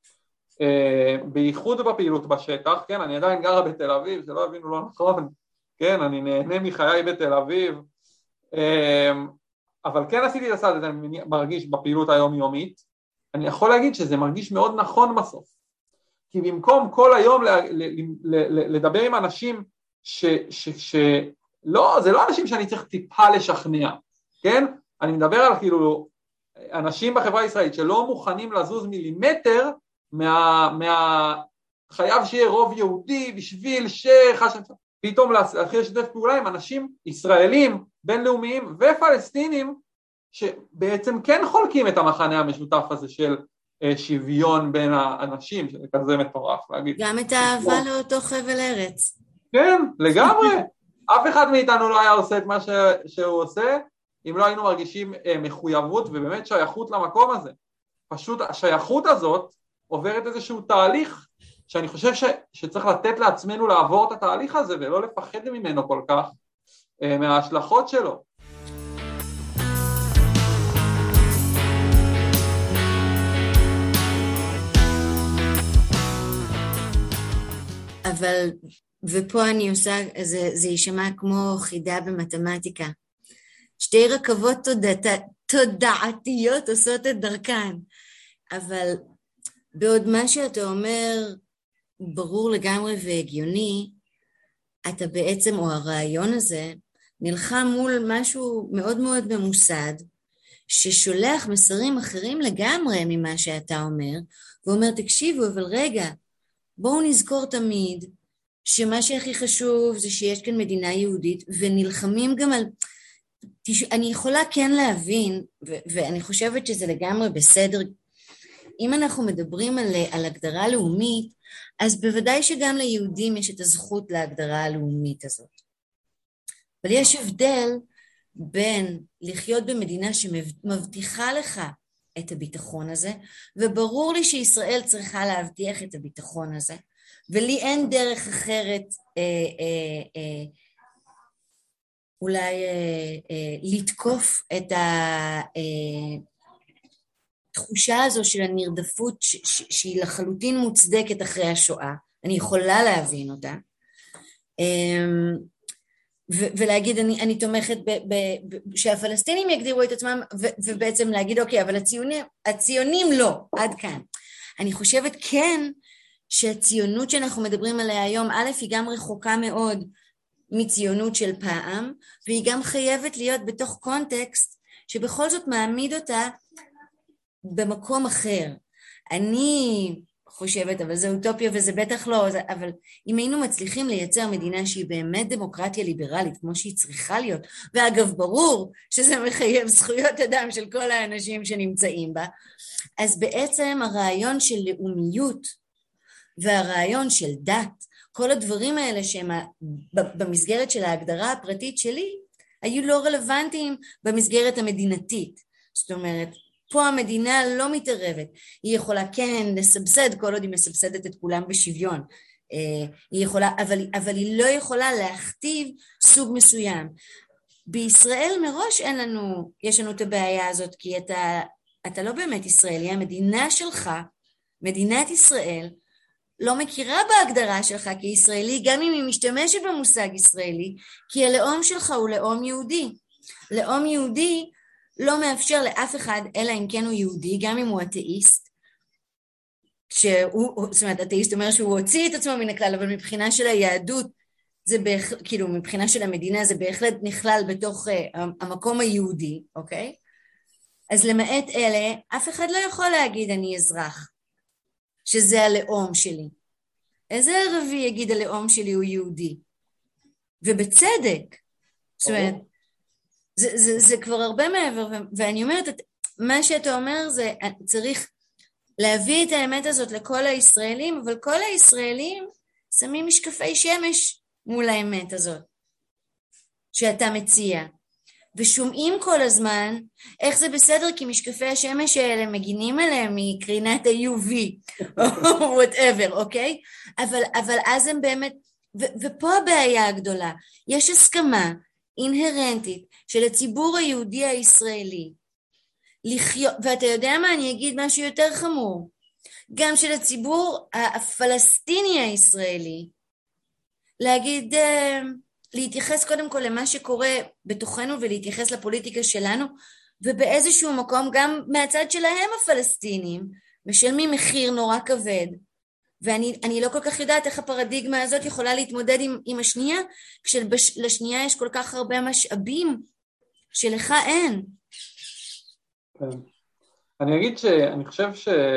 בייחוד בפעילות בשטח, כן, אני עדיין גרה בתל אביב, שלא הבינו לא נכון, כן, אני נהנה מחיי בתל אביב, אבל כן עשיתי את הצעד הזה, אני מרגיש בפעילות היומיומית, אני יכול להגיד שזה מרגיש מאוד נכון בסוף, כי במקום כל היום לדבר עם אנשים ש, ש, ש, לא, זה לא אנשים שאני צריך טיפה לשכנע, כן? אני מדבר על כאילו אנשים בחברה הישראלית שלא מוכנים לזוז מילימטר מה, מה חייב שיהיה רוב יהודי בשביל שפתאום להתחיל לשתף פעולה עם אנשים ישראלים, בינלאומיים ופלסטינים שבעצם כן חולקים את המחנה המשותף הזה של שוויון בין האנשים, שזה כזה מטורף להגיד. גם את האהבה לאותו חבל ארץ. כן, לגמרי. אף אחד מאיתנו לא היה עושה את מה שהוא עושה, אם לא היינו מרגישים מחויבות ובאמת שייכות למקום הזה. פשוט השייכות הזאת עוברת איזשהו תהליך, שאני חושב ש, שצריך לתת לעצמנו לעבור את התהליך הזה, ולא לפחד ממנו כל כך, מההשלכות שלו. אבל, ופה אני עושה, זה, זה יישמע כמו חידה במתמטיקה. שתי רכבות תודעת, תודעתיות עושות את דרכן, אבל בעוד מה שאתה אומר ברור לגמרי והגיוני, אתה בעצם, או הרעיון הזה, נלחם מול משהו מאוד מאוד ממוסד, ששולח מסרים אחרים לגמרי ממה שאתה אומר, ואומר, תקשיבו, אבל רגע, בואו נזכור תמיד שמה שהכי חשוב זה שיש כאן מדינה יהודית, ונלחמים גם על... אני יכולה כן להבין, ו- ואני חושבת שזה לגמרי בסדר, אם אנחנו מדברים על, על הגדרה לאומית, אז בוודאי שגם ליהודים יש את הזכות להגדרה הלאומית הזאת. אבל יש הבדל בין לחיות במדינה שמבטיחה לך את הביטחון הזה, וברור לי שישראל צריכה להבטיח את הביטחון הזה, ולי אין דרך אחרת אה, אה, אה, אולי אה, אה, לתקוף את התחושה הזו של הנרדפות ש, ש, שהיא לחלוטין מוצדקת אחרי השואה, אני יכולה להבין אותה, אה, ו- ולהגיד אני, אני תומכת ב- ב- ב- שהפלסטינים יגדירו את עצמם, ו- ובעצם להגיד אוקיי, אבל הציונים, הציונים לא, עד כאן. אני חושבת כן שהציונות שאנחנו מדברים עליה היום, א' היא גם רחוקה מאוד מציונות של פעם, והיא גם חייבת להיות בתוך קונטקסט שבכל זאת מעמיד אותה במקום אחר. אני חושבת, אבל זה אוטופיה וזה בטח לא, אבל אם היינו מצליחים לייצר מדינה שהיא באמת דמוקרטיה ליברלית, כמו שהיא צריכה להיות, ואגב ברור שזה מחייב זכויות אדם של כל האנשים שנמצאים בה, אז בעצם הרעיון של לאומיות והרעיון של דת, כל הדברים האלה שהם במסגרת של ההגדרה הפרטית שלי, היו לא רלוונטיים במסגרת המדינתית. זאת אומרת, פה המדינה לא מתערבת, היא יכולה כן לסבסד, כל עוד היא מסבסדת את כולם בשוויון, היא יכולה, אבל, אבל היא לא יכולה להכתיב סוג מסוים. בישראל מראש אין לנו, יש לנו את הבעיה הזאת, כי אתה, אתה לא באמת ישראלי, המדינה שלך, מדינת ישראל, לא מכירה בהגדרה שלך כישראלי, גם אם היא משתמשת במושג ישראלי, כי הלאום שלך הוא לאום יהודי. לאום יהודי לא מאפשר לאף אחד, אלא אם כן הוא יהודי, גם אם הוא אתאיסט, שהוא, זאת אומרת, אתאיסט אומר שהוא הוציא את עצמו מן הכלל, אבל מבחינה של היהדות, זה בהחלט, כאילו, מבחינה של המדינה, זה בהחלט נכלל בתוך uh, המקום היהודי, אוקיי? אז למעט אלה, אף אחד לא יכול להגיד אני אזרח, שזה הלאום שלי. איזה ערבי יגיד הלאום שלי הוא יהודי? ובצדק. זאת אומרת, זה, זה, זה כבר הרבה מעבר, ואני אומרת, מה שאתה אומר זה, צריך להביא את האמת הזאת לכל הישראלים, אבל כל הישראלים שמים משקפי שמש מול האמת הזאת, שאתה מציע. ושומעים כל הזמן איך זה בסדר, כי משקפי השמש האלה מגינים עליהם מקרינת ה-יו וי, או whatever, אוקיי? אבל, אבל אז הם באמת, ו- ופה הבעיה הגדולה, יש הסכמה אינהרנטית של הציבור היהודי הישראלי, לחיות, ואתה יודע מה, אני אגיד משהו יותר חמור, גם של הציבור הפלסטיני הישראלי, להגיד, להתייחס קודם כל למה שקורה בתוכנו ולהתייחס לפוליטיקה שלנו, ובאיזשהו מקום גם מהצד שלהם הפלסטינים משלמים מחיר נורא כבד, ואני אני לא כל כך יודעת איך הפרדיגמה הזאת יכולה להתמודד עם, עם השנייה, כשלשנייה יש כל כך הרבה משאבים שלך אין. כן. אני אגיד שאני חושב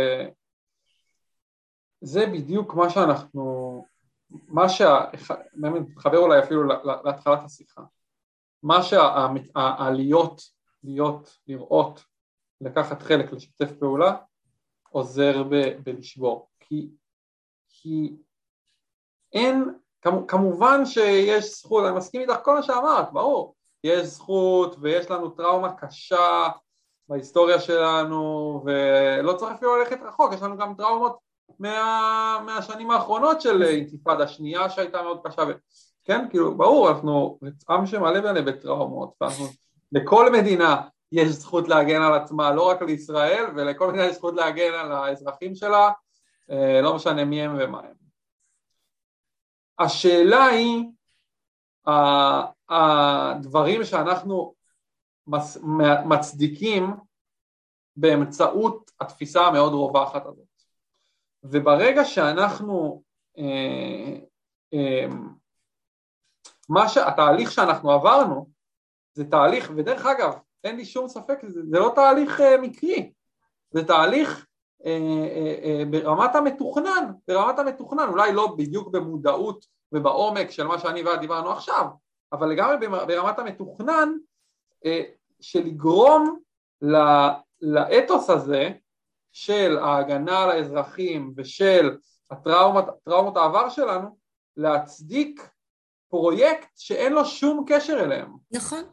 שזה בדיוק מה שאנחנו, מה שמתחבר אולי אפילו להתחלת השיחה, מה שהעליות, להיות, לראות, לקחת חלק, לשתף פעולה, עוזר ב- בלשבור. כי, כי אין, כמובן שיש זכות, אני מסכים איתך כל מה שאמרת, ברור, יש זכות ויש לנו טראומה קשה בהיסטוריה שלנו, ולא צריך אפילו ללכת רחוק, יש לנו גם טראומות מה, מהשנים האחרונות של אינתיפאדה שנייה שהייתה מאוד קשה, ו... כן, כאילו, ברור, אנחנו עם שמלא בנה בטראומות, ואנחנו, לכל מדינה יש זכות להגן על עצמה, לא רק לישראל, ולכל מדינה יש זכות להגן על האזרחים שלה, לא משנה מי הם ומה הם. השאלה היא, הדברים שאנחנו מצדיקים באמצעות התפיסה המאוד רווחת הזאת. וברגע שאנחנו, אה, אה, מה שהתהליך שאנחנו עברנו, זה תהליך, ודרך אגב, אין לי שום ספק, זה, זה לא תהליך אה, מקרי, זה תהליך אה, אה, אה, ברמת המתוכנן, ברמת המתוכנן, אולי לא בדיוק במודעות ובעומק של מה שאני ואת דיברנו עכשיו, אבל לגמרי ברמת המתוכנן, אה, של לגרום לאתוס הזה, של ההגנה על האזרחים ושל הטראומות, טראומות העבר שלנו, להצדיק פרויקט שאין לו שום קשר אליהם. נכון.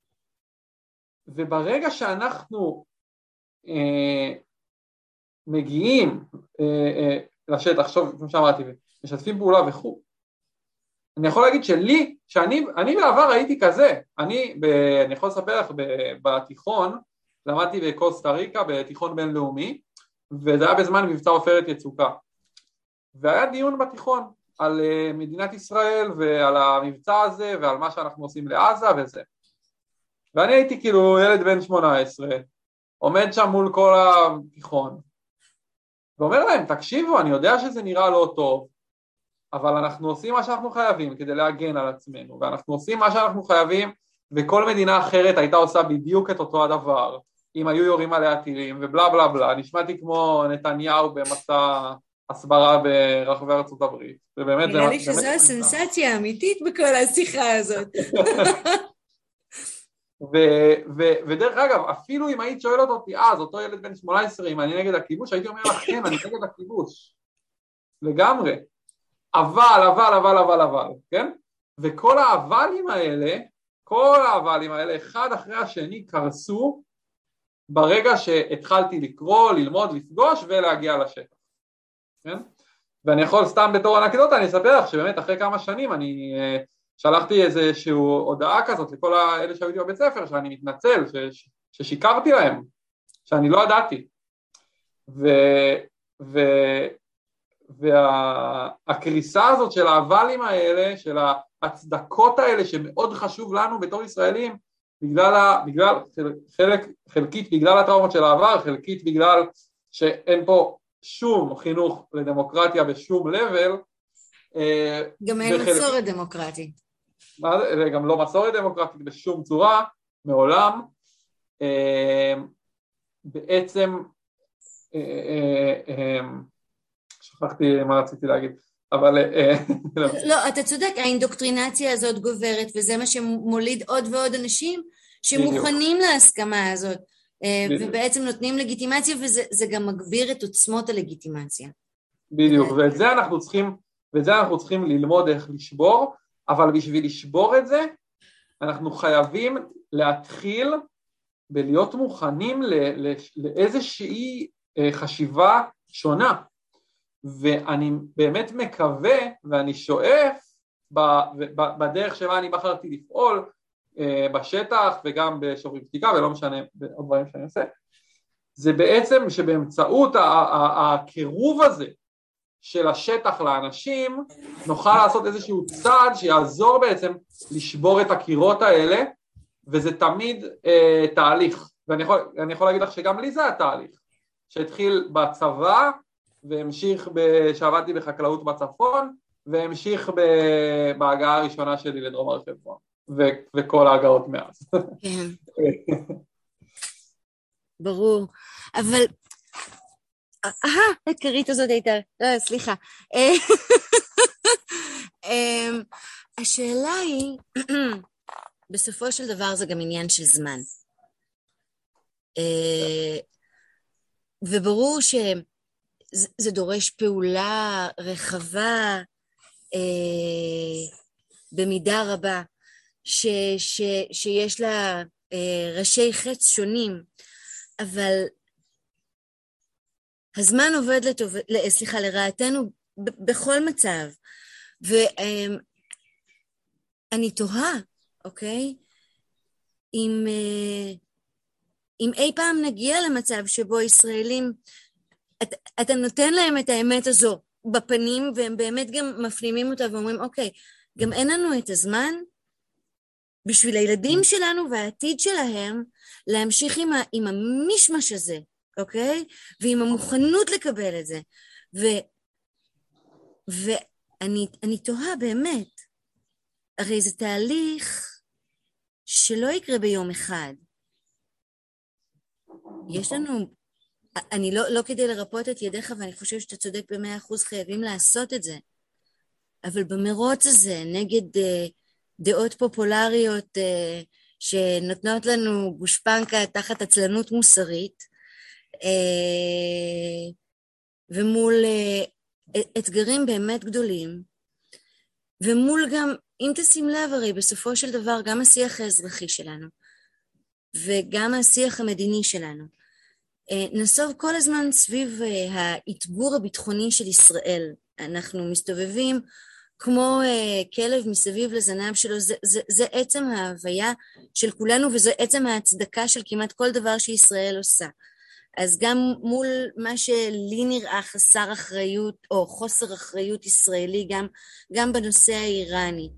וברגע שאנחנו אה, מגיעים אה, אה, לשטח, שוב, כמו שאמרתי, משתפים פעולה וכו', אני יכול להגיד שלי, שאני אני בעבר הייתי כזה, אני, ב, אני יכול לספר לך, ב, בתיכון, למדתי בקוסטה ריקה, בתיכון בינלאומי, וזה היה בזמן מבצע עופרת יצוקה. והיה דיון בתיכון על מדינת ישראל ועל המבצע הזה ועל מה שאנחנו עושים לעזה וזה. ואני הייתי כאילו ילד בן שמונה עשרה, עומד שם מול כל התיכון, ואומר להם, תקשיבו, אני יודע שזה נראה לא טוב, אבל אנחנו עושים מה שאנחנו חייבים כדי להגן על עצמנו, ואנחנו עושים מה שאנחנו חייבים, וכל מדינה אחרת הייתה עושה בדיוק את אותו הדבר, אם היו יורים עליה טילים ובלה בלה בלה, נשמעתי כמו נתניהו במסע הסברה ברחבי ארצות הברית. נראה לי שזו הסנסציה האמיתית בכל השיחה הזאת. ודרך אגב, אפילו אם היית שואלת אותי, אז אותו ילד בן שמונה עשרה, אם אני נגד הכיבוש, הייתי אומר לך, כן, אני נגד הכיבוש. לגמרי. אבל, אבל, אבל, אבל, אבל, כן? וכל האבלים האלה, כל האבלים האלה, אחד אחרי השני, קרסו ברגע שהתחלתי לקרוא, ללמוד, לפגוש ולהגיע לשטח. כן? ואני יכול סתם בתור אנקדוטה, אני אספר לך שבאמת אחרי כמה שנים אני uh, שלחתי איזושהי הודעה כזאת לכל האלה שהייתי בבית ספר, שאני מתנצל, ש, ששיקרתי להם, שאני לא ידעתי. ו, ו, והקריסה הזאת של האבלים האלה, של ההצדקות האלה שמאוד חשוב לנו בתור ישראלים, בגלל, ה, בגלל חלק, חלקית בגלל הטראומות של העבר, חלקית בגלל שאין פה שום חינוך לדמוקרטיה בשום לבל. גם אין וחלק... מסורת דמוקרטית. גם לא מסורת דמוקרטית בשום צורה, מעולם. בעצם, שכחתי מה רציתי להגיד, אבל... לא, אתה צודק, האינדוקטרינציה הזאת גוברת, וזה מה שמוליד עוד ועוד אנשים שמוכנים להסכמה הזאת. ובעצם נותנים לגיטימציה, וזה גם מגביר את עוצמות הלגיטימציה. בדיוק, ואת זה אנחנו צריכים, ואת זה אנחנו צריכים ללמוד איך לשבור, אבל בשביל לשבור את זה, אנחנו חייבים להתחיל בלהיות מוכנים לאיזושהי חשיבה שונה, ואני באמת מקווה, ואני שואף, בדרך שבה אני בחרתי לפעול, בשטח וגם בשוברים שתיקה ולא משנה עוד דברים שאני עושה, זה בעצם שבאמצעות הקירוב הזה של השטח לאנשים נוכל לעשות איזשהו צעד שיעזור בעצם לשבור את הקירות האלה, וזה תמיד אה, תהליך, ואני יכול, אני יכול להגיד לך שגם לי זה התהליך שהתחיל בצבא והמשיך שעבדתי בחקלאות בצפון והמשיך בהגעה הראשונה שלי לדרום הר חברון ו- וכל ההגעות מאז. כן. ברור. אבל, אהה, הכרית הזאת הייתה, לא, סליחה. השאלה היא, בסופו של דבר זה גם עניין של זמן. וברור שזה דורש פעולה רחבה, במידה רבה, ש, ש, שיש לה אה, ראשי חץ שונים, אבל הזמן עובד לטוב, סליחה, לרעתנו ב, בכל מצב, ואני אה, תוהה, אוקיי, אם, אה, אם אי פעם נגיע למצב שבו ישראלים, אתה, אתה נותן להם את האמת הזו בפנים, והם באמת גם מפנימים אותה ואומרים, אוקיי, גם אין לנו את הזמן, בשביל הילדים שלנו והעתיד שלהם, להמשיך עם, ה, עם המשמש הזה, אוקיי? ועם המוכנות לקבל את זה. ו, ואני אני תוהה באמת, הרי זה תהליך שלא יקרה ביום אחד. יש לנו, אני לא, לא כדי לרפות את ידיך, ואני חושב שאתה צודק במאה אחוז, חייבים לעשות את זה. אבל במרוץ הזה, נגד... דעות פופולריות uh, שנותנות לנו גושפנקה תחת עצלנות מוסרית, uh, ומול uh, אתגרים באמת גדולים, ומול גם, אם תשים לב הרי בסופו של דבר, גם השיח האזרחי שלנו, וגם השיח המדיני שלנו, uh, נסוב כל הזמן סביב uh, האתגור הביטחוני של ישראל. אנחנו מסתובבים, כמו uh, כלב מסביב לזנב שלו, זה, זה, זה עצם ההוויה של כולנו, וזה עצם ההצדקה של כמעט כל דבר שישראל עושה. אז גם מול מה שלי נראה חסר אחריות, או חוסר אחריות ישראלי, גם, גם בנושא האיראני.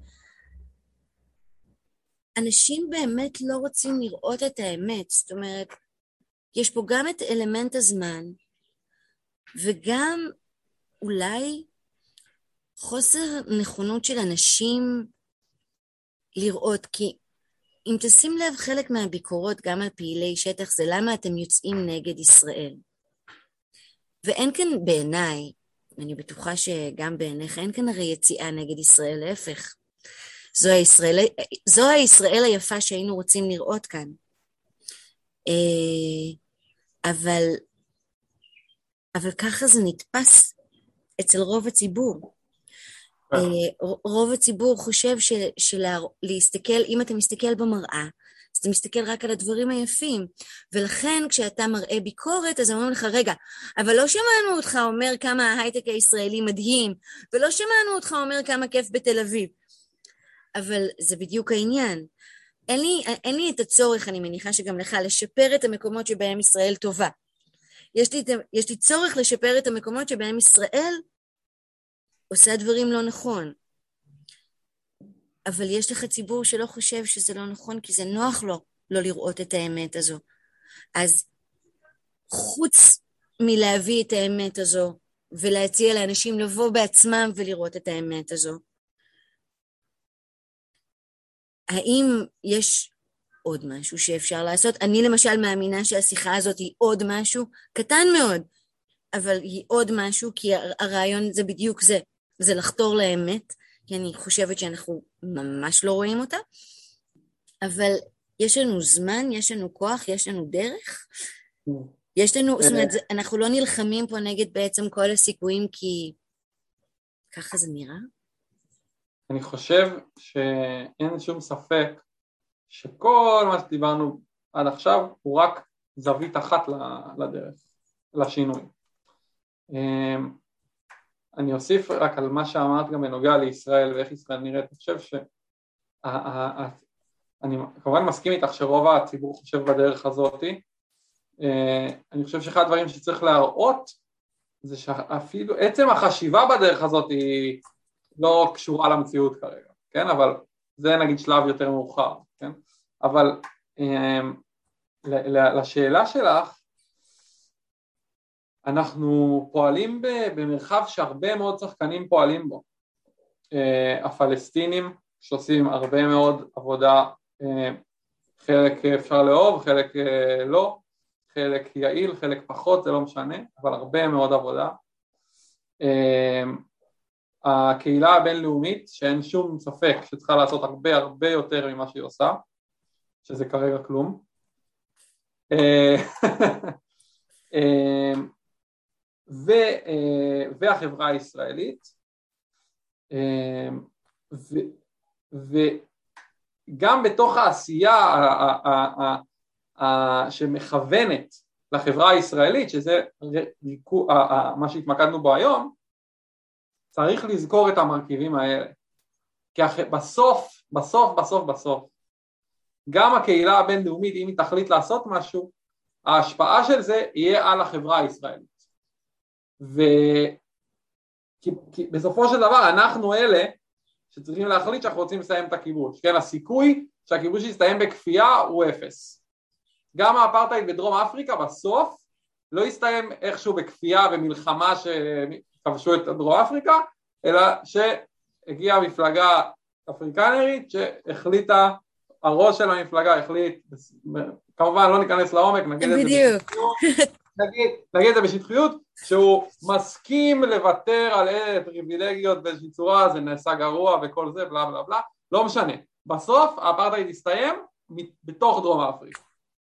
אנשים באמת לא רוצים לראות את האמת, זאת אומרת, יש פה גם את אלמנט הזמן, וגם אולי, חוסר נכונות של אנשים לראות, כי אם תשים לב חלק מהביקורות גם על פעילי שטח זה למה אתם יוצאים נגד ישראל. ואין כאן בעיניי, אני בטוחה שגם בעיניך, אין כאן הרי יציאה נגד ישראל, להפך. זו הישראל, זו הישראל היפה שהיינו רוצים לראות כאן. אבל, אבל ככה זה נתפס אצל רוב הציבור. רוב הציבור חושב שלהסתכל, אם אתה מסתכל במראה, אז אתה מסתכל רק על הדברים היפים, ולכן כשאתה מראה ביקורת, אז אומרים לך, רגע, אבל לא שמענו אותך אומר כמה ההייטק הישראלי מדהים, ולא שמענו אותך אומר כמה כיף בתל אביב. אבל זה בדיוק העניין. אין לי, אין לי את הצורך, אני מניחה שגם לך, לשפר את המקומות שבהם ישראל טובה. יש לי, יש לי צורך לשפר את המקומות שבהם ישראל עושה דברים לא נכון. אבל יש לך ציבור שלא חושב שזה לא נכון, כי זה נוח לו לא לראות את האמת הזו. אז חוץ מלהביא את האמת הזו, ולהציע לאנשים לבוא בעצמם ולראות את האמת הזו, האם יש עוד משהו שאפשר לעשות? אני למשל מאמינה שהשיחה הזאת היא עוד משהו, קטן מאוד, אבל היא עוד משהו, כי הרעיון זה בדיוק זה, זה לחתור לאמת, כי אני חושבת שאנחנו ממש לא רואים אותה, אבל יש לנו זמן, יש לנו כוח, יש לנו דרך, יש לנו, זאת אומרת, אנחנו לא נלחמים פה נגד בעצם כל הסיכויים, כי ככה זה נראה. אני חושב שאין שום ספק שכל מה שדיברנו עד עכשיו הוא רק זווית אחת לדרך, לשינוי. אני אוסיף רק על מה שאמרת גם בנוגע לישראל ואיך ישראל נראית. אני חושב ש... אני כמובן מסכים איתך שרוב הציבור חושב בדרך הזאת. אני חושב שאחד הדברים שצריך להראות זה שאפילו עצם החשיבה בדרך הזאת היא לא קשורה למציאות כרגע, כן? אבל זה נגיד שלב יותר מאוחר, כן? אבל לשאלה שלך, אנחנו פועלים במרחב שהרבה מאוד שחקנים פועלים בו. הפלסטינים שעושים הרבה מאוד עבודה, חלק אפשר לאהוב, חלק לא, חלק יעיל, חלק פחות, זה לא משנה, אבל הרבה מאוד עבודה. הקהילה הבינלאומית, שאין שום ספק שצריכה לעשות הרבה הרבה יותר ממה שהיא עושה, שזה כרגע כלום. ו, והחברה הישראלית, ו, וגם בתוך העשייה שמכוונת לחברה הישראלית, שזה מה שהתמקדנו בו היום, צריך לזכור את המרכיבים האלה, כי בסוף, בסוף, בסוף, בסוף, גם הקהילה הבינלאומית, אם היא תחליט לעשות משהו, ההשפעה של זה יהיה על החברה הישראלית. ובסופו של דבר אנחנו אלה שצריכים להחליט שאנחנו רוצים לסיים את הכיבוש. כן, הסיכוי שהכיבוש יסתיים בכפייה הוא אפס. גם האפרטהייד בדרום אפריקה בסוף לא יסתיים איכשהו בכפייה ומלחמה שכבשו את דרום אפריקה, אלא שהגיעה מפלגה אפריקנרית שהחליטה, הראש של המפלגה החליט, כמובן לא ניכנס לעומק, נגיד את זה בשטחיות, נגיד, נגיד את זה בשטחיות, שהוא מסכים לוותר על אלה פריבילגיות באיזושהי צורה, זה נעשה גרוע וכל זה, בלה בלה בלה, לא משנה. בסוף האפרטהייד יסתיים בתוך דרום אפריקה.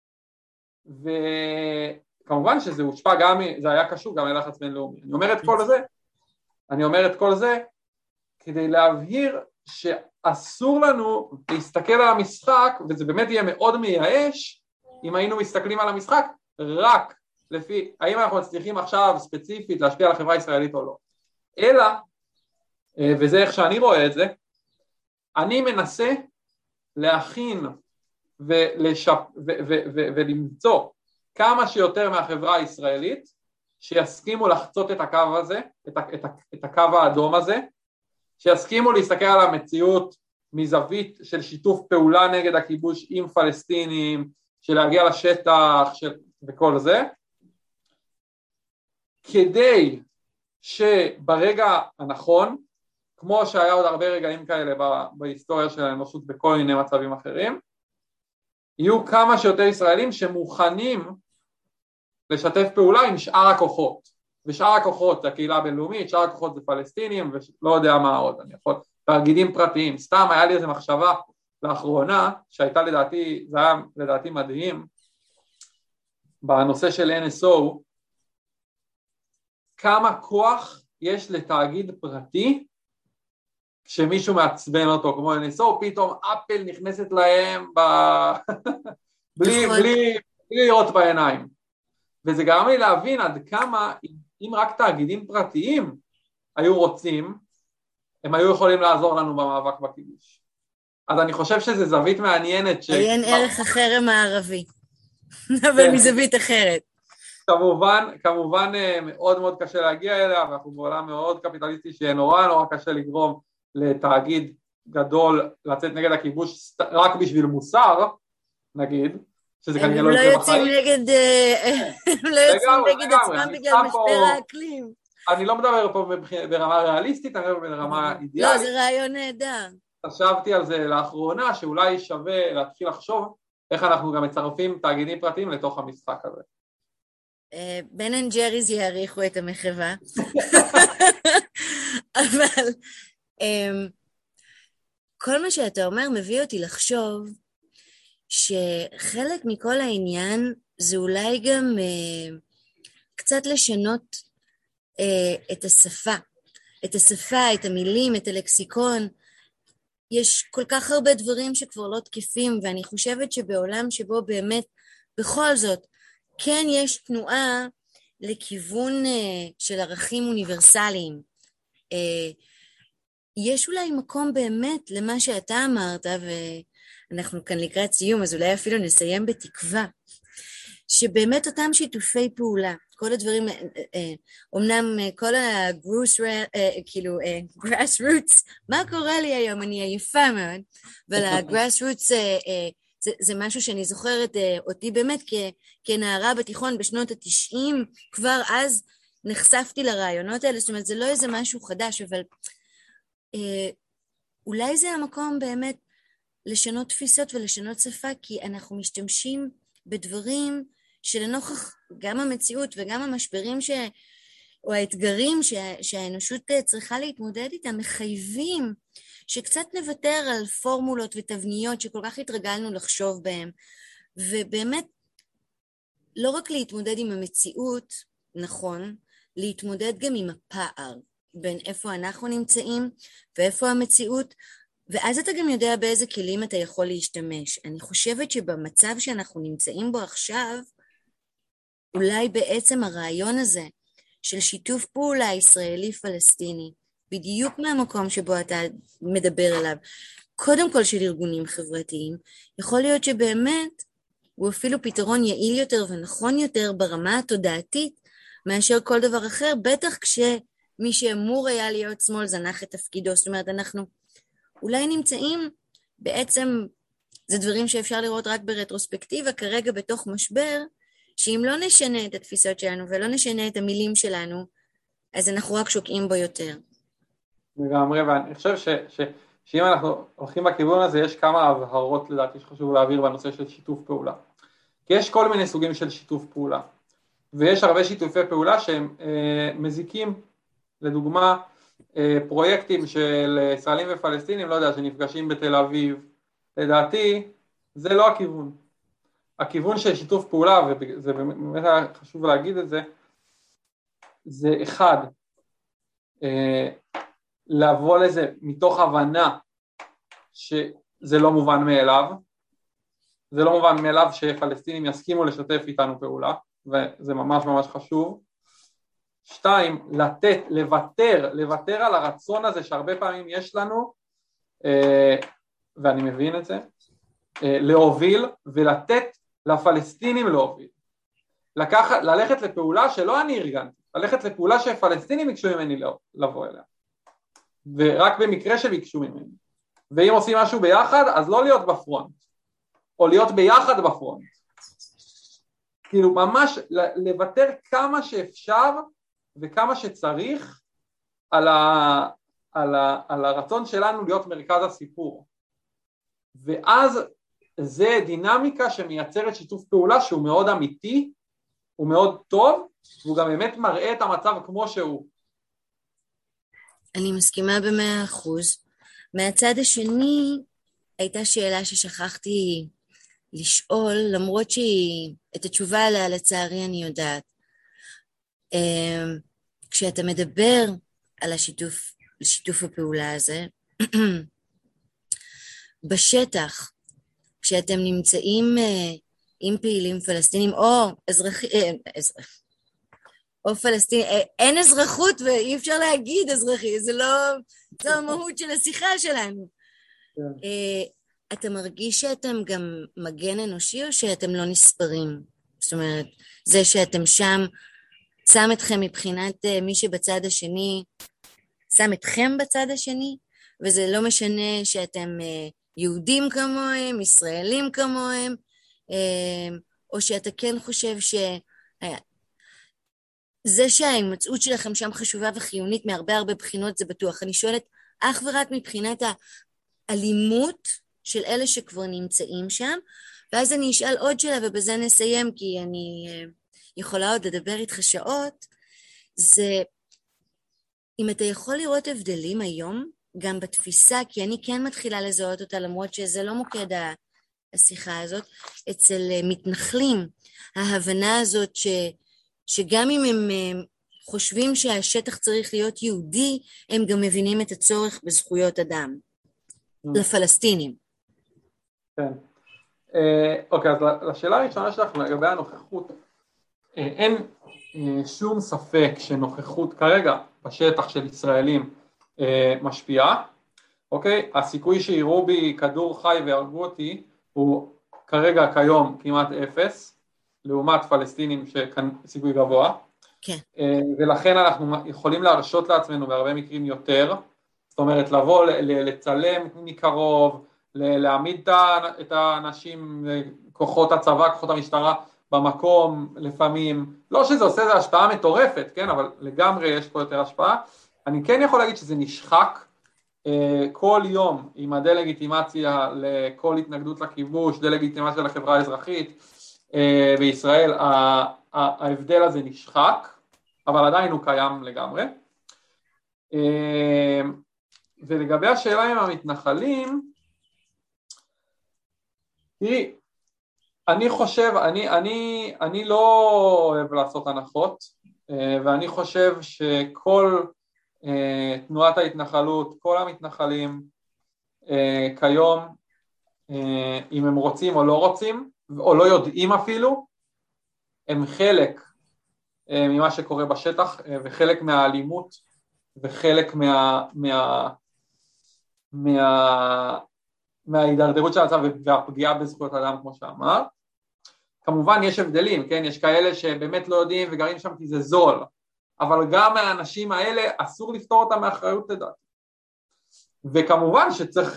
וכמובן שזה הושפע גם, זה היה קשור גם ללחץ בינלאומי. אני אומר את כל זה, אני אומר את כל זה, כדי להבהיר שאסור לנו להסתכל על המשחק, וזה באמת יהיה מאוד מייאש, אם היינו מסתכלים על המשחק, רק לפי, האם אנחנו מצליחים עכשיו ספציפית להשפיע על החברה הישראלית או לא. אלא, וזה איך שאני רואה את זה, אני מנסה להכין ולשפ... ו- ו- ו- ולמצוא כמה שיותר מהחברה הישראלית שיסכימו לחצות את הקו הזה, את, ה- את, ה- את הקו האדום הזה, שיסכימו להסתכל על המציאות מזווית של שיתוף פעולה נגד הכיבוש עם פלסטינים, של להגיע לשטח של... וכל זה, כדי שברגע הנכון, כמו שהיה עוד הרבה רגעים כאלה בהיסטוריה של האנושות בכל מיני מצבים אחרים, יהיו כמה שיותר ישראלים שמוכנים לשתף פעולה עם שאר הכוחות, ושאר הכוחות זה הקהילה הבינלאומית, שאר הכוחות זה פלסטינים, ולא יודע מה עוד, אני יכול, תאגידים פרטיים. סתם היה לי איזו מחשבה לאחרונה, שהייתה לדעתי, זה היה לדעתי מדהים, בנושא של אן אס או, כמה כוח יש לתאגיד פרטי כשמישהו מעצבן אותו כמו אן אס או, פתאום אפל נכנסת להם ב... בלי, בלי, בלי לראות בעיניים. וזה גרם לי להבין עד כמה, אם רק תאגידים פרטיים היו רוצים, הם היו יכולים לעזור לנו במאבק בכיבוש. אז אני חושב שזה זווית מעניינת. ש... עיין ערך החרם הערבי, אבל מזווית אחרת. כמובן, כמובן מאוד מאוד קשה להגיע אליה, ואנחנו בעולם מאוד קפיטליסטי שיהיה נורא נורא קשה לגרום לתאגיד גדול לצאת נגד הכיבוש רק בשביל מוסר, נגיד, שזה כנראה לא יקרה בחיים. הם לא יוצאים נגד עצמם בגלל משבר האקלים. אני לא מדבר פה ברמה ריאליסטית, אני מדבר ברמה אידיאלית. לא, זה רעיון נהדר. חשבתי על זה לאחרונה, שאולי שווה להתחיל לחשוב איך אנחנו גם מצרפים תאגידים פרטיים לתוך המשחק הזה. בן אנד ג'ריז יעריכו את המחווה. אבל כל מה שאתה אומר מביא אותי לחשוב שחלק מכל העניין זה אולי גם קצת לשנות את השפה, את השפה, את המילים, את הלקסיקון. יש כל כך הרבה דברים שכבר לא תקפים, ואני חושבת שבעולם שבו באמת בכל זאת כן יש תנועה לכיוון uh, של ערכים אוניברסליים. Uh, יש אולי מקום באמת למה שאתה אמרת, ואנחנו כאן לקראת סיום, אז אולי אפילו נסיים בתקווה, שבאמת אותם שיתופי פעולה, כל הדברים, uh, uh, אומנם uh, כל הגרוס, uh, כאילו, uh, grass roots, מה קורה לי היום? אני עייפה מאוד, אבל הגראס רוטס, uh, uh, זה, זה משהו שאני זוכרת אה, אותי באמת כ, כנערה בתיכון בשנות התשעים, כבר אז נחשפתי לרעיונות האלה, זאת אומרת זה לא איזה משהו חדש, אבל אה, אולי זה המקום באמת לשנות תפיסות ולשנות שפה, כי אנחנו משתמשים בדברים שלנוכח גם המציאות וגם המשברים ש, או האתגרים ש, שהאנושות צריכה להתמודד איתם, מחייבים שקצת נוותר על פורמולות ותבניות שכל כך התרגלנו לחשוב בהם, ובאמת לא רק להתמודד עם המציאות, נכון, להתמודד גם עם הפער בין איפה אנחנו נמצאים ואיפה המציאות, ואז אתה גם יודע באיזה כלים אתה יכול להשתמש. אני חושבת שבמצב שאנחנו נמצאים בו עכשיו, אולי בעצם הרעיון הזה של שיתוף פעולה ישראלי-פלסטיני, בדיוק מהמקום שבו אתה מדבר עליו, קודם כל של ארגונים חברתיים, יכול להיות שבאמת הוא אפילו פתרון יעיל יותר ונכון יותר ברמה התודעתית מאשר כל דבר אחר, בטח כשמי שאמור היה להיות שמאל זנח את תפקידו. זאת אומרת, אנחנו אולי נמצאים בעצם, זה דברים שאפשר לראות רק ברטרוספקטיבה, כרגע בתוך משבר, שאם לא נשנה את התפיסות שלנו ולא נשנה את המילים שלנו, אז אנחנו רק שוקעים בו יותר. לגמרי, ואני חושב ש, ש, שאם אנחנו הולכים בכיוון הזה, יש כמה הבהרות לדעתי שחשוב להעביר בנושא של שיתוף פעולה. כי יש כל מיני סוגים של שיתוף פעולה, ויש הרבה שיתופי פעולה שהם אה, מזיקים, לדוגמה, אה, פרויקטים של ישראלים ופלסטינים, לא יודע, שנפגשים בתל אביב, לדעתי, זה לא הכיוון. הכיוון של שיתוף פעולה, וזה באמת חשוב להגיד את זה, זה אחד, אה, לבוא לזה מתוך הבנה שזה לא מובן מאליו, זה לא מובן מאליו שפלסטינים יסכימו לשתף איתנו פעולה, וזה ממש ממש חשוב. שתיים, לתת, לוותר, לוותר על הרצון הזה שהרבה פעמים יש לנו, ואני מבין את זה, להוביל ולתת לפלסטינים להוביל. לקחת, ללכת לפעולה שלא אני ארגנתי, ללכת לפעולה שפלסטינים ביקשו ממני לבוא אליה. ורק במקרה שביקשו ממני. ואם עושים משהו ביחד, אז לא להיות בפרונט, או להיות ביחד בפרונט. כאילו ממש לוותר כמה שאפשר וכמה שצריך על, ה, על, ה, על הרצון שלנו להיות מרכז הסיפור. ואז זה דינמיקה שמייצרת שיתוף פעולה שהוא מאוד אמיתי, הוא מאוד טוב, והוא גם באמת מראה את המצב כמו שהוא. אני מסכימה במאה אחוז. מהצד השני, הייתה שאלה ששכחתי לשאול, למרות שהיא, את התשובה עליה לצערי אני יודעת. כשאתה מדבר על השיתוף, שיתוף הפעולה הזה, בשטח, כשאתם נמצאים עם פעילים פלסטינים או אזרחים, אזרח, או פלסטינים, אין אזרחות ואי אפשר להגיד אזרחי, זה לא, זו המהות של השיחה שלנו. כן. אתה מרגיש שאתם גם מגן אנושי או שאתם לא נספרים? זאת אומרת, זה שאתם שם, שם אתכם מבחינת מי שבצד השני, שם אתכם בצד השני, וזה לא משנה שאתם יהודים כמוהם, ישראלים כמוהם, או שאתה כן חושב שזה שההימצאות שלכם שם חשובה וחיונית מהרבה הרבה בחינות, זה בטוח. אני שואלת אך ורק מבחינת האלימות של אלה שכבר נמצאים שם, ואז אני אשאל עוד שאלה ובזה נסיים, כי אני יכולה עוד לדבר איתך שעות, זה אם אתה יכול לראות הבדלים היום, גם בתפיסה, כי אני כן מתחילה לזהות אותה, למרות שזה לא מוקד השיחה הזאת, אצל מתנחלים, ההבנה הזאת ש, שגם אם הם חושבים שהשטח צריך להיות יהודי, הם גם מבינים את הצורך בזכויות אדם, לפלסטינים. כן. אוקיי, אז לשאלה הראשונה שלך לגבי הנוכחות, אין שום ספק שנוכחות כרגע בשטח של ישראלים משפיעה, אוקיי? הסיכוי שיראו בי כדור חי והרגו אותי הוא כרגע כיום כמעט אפס, לעומת פלסטינים שכאן סיכוי גבוה, כן. ולכן אנחנו יכולים להרשות לעצמנו בהרבה מקרים יותר, זאת אומרת לבוא לצלם מקרוב, להעמיד את האנשים, כוחות הצבא, כוחות המשטרה במקום לפעמים, לא שזה עושה איזו השפעה מטורפת, כן, אבל לגמרי יש פה יותר השפעה. אני כן יכול להגיד שזה נשחק כל יום עם הדלגיטימציה לכל התנגדות לכיבוש, דלגיטימציה לחברה האזרחית בישראל, ההבדל הזה נשחק, אבל עדיין הוא קיים לגמרי. ולגבי השאלה עם המתנחלים, תראי, אני חושב, אני, אני, אני לא אוהב לעשות הנחות, ואני חושב שכל תנועת ההתנחלות, כל המתנחלים כיום, אם הם רוצים או לא רוצים, או לא יודעים אפילו, הם חלק ממה שקורה בשטח, וחלק מהאלימות, וחלק מה, מה, מה, מההידרדרות של המצב והפגיעה בזכויות אדם, כמו שאמר. כמובן יש הבדלים, כן? יש כאלה שבאמת לא יודעים וגרים שם כי זה זול, אבל גם האנשים האלה אסור לפתור אותם מאחריות לדעת. וכמובן שצריך,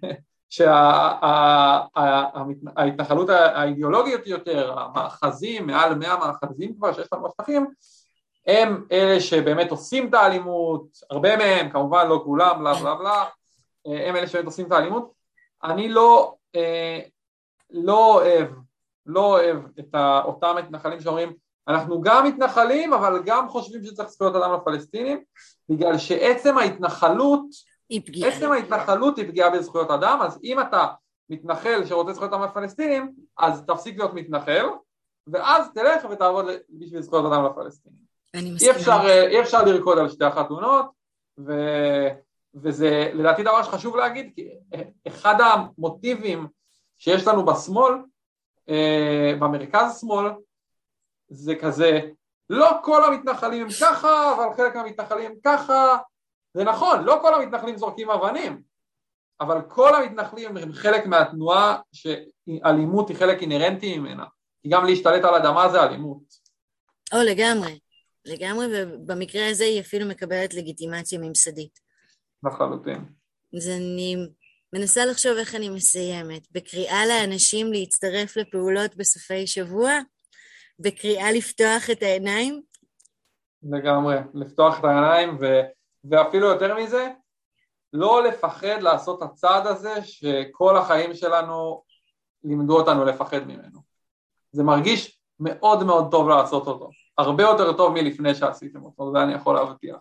שההתנחלות האידיאולוגית יותר, המאחזים, מעל מאה מאחזים כבר שיש לנו בשטחים, הם אלה שבאמת עושים את האלימות, הרבה מהם, כמובן לא כולם, בלה בלה בלה, הם אלה שבאמת עושים את האלימות. אני לא, לא אוהב, לא אוהב את אותם מתנחלים שאומרים, אנחנו גם מתנחלים, אבל גם חושבים שצריך זכויות אדם לפלסטינים, בגלל שעצם ההתנחלות, עצם ההתנחלות היא פגיעה בזכויות אדם, אז אם אתה מתנחל שרוצה זכויות אדם לפלסטינים, אז תפסיק להיות מתנחל, ואז תלך ותעבוד בשביל זכויות אדם לפלסטינים. אי אפשר, אי אפשר לרקוד על שתי החתונות, ו, וזה לדעתי דבר שחשוב להגיד, כי אחד המוטיבים שיש לנו בשמאל, במרכז שמאל, זה כזה, לא כל המתנחלים הם ככה, אבל חלק מהמתנחלים הם ככה, זה נכון, לא כל המתנחלים זורקים אבנים, אבל כל המתנחלים הם חלק מהתנועה שאלימות היא חלק אינרנטי ממנה, כי גם להשתלט על אדמה זה אלימות. או לגמרי, לגמרי, ובמקרה הזה היא אפילו מקבלת לגיטימציה ממסדית. לחלוטין. אז אני מנסה לחשוב איך אני מסיימת, בקריאה לאנשים להצטרף לפעולות בסופי שבוע, בקריאה לפתוח את העיניים? לגמרי, לפתוח את העיניים, ו... ואפילו יותר מזה, לא לפחד לעשות את הצעד הזה, שכל החיים שלנו לימדו אותנו לפחד ממנו. זה מרגיש מאוד מאוד טוב לעשות אותו, הרבה יותר טוב מלפני שעשיתם אותו, זה אני יכול להבטיח.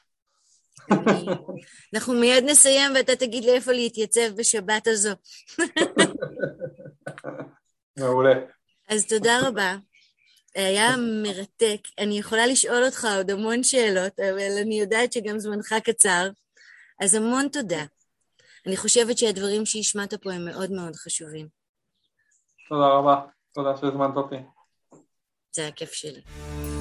אנחנו מיד נסיים ואתה תגיד לי איפה להתייצב בשבת הזו. מעולה. אז תודה רבה. היה מרתק. אני יכולה לשאול אותך עוד המון שאלות, אבל אני יודעת שגם זמנך קצר. אז המון תודה. אני חושבת שהדברים שהשמעת פה הם מאוד מאוד חשובים. תודה רבה, תודה שהזמנת אותי. זה הכיף שלי.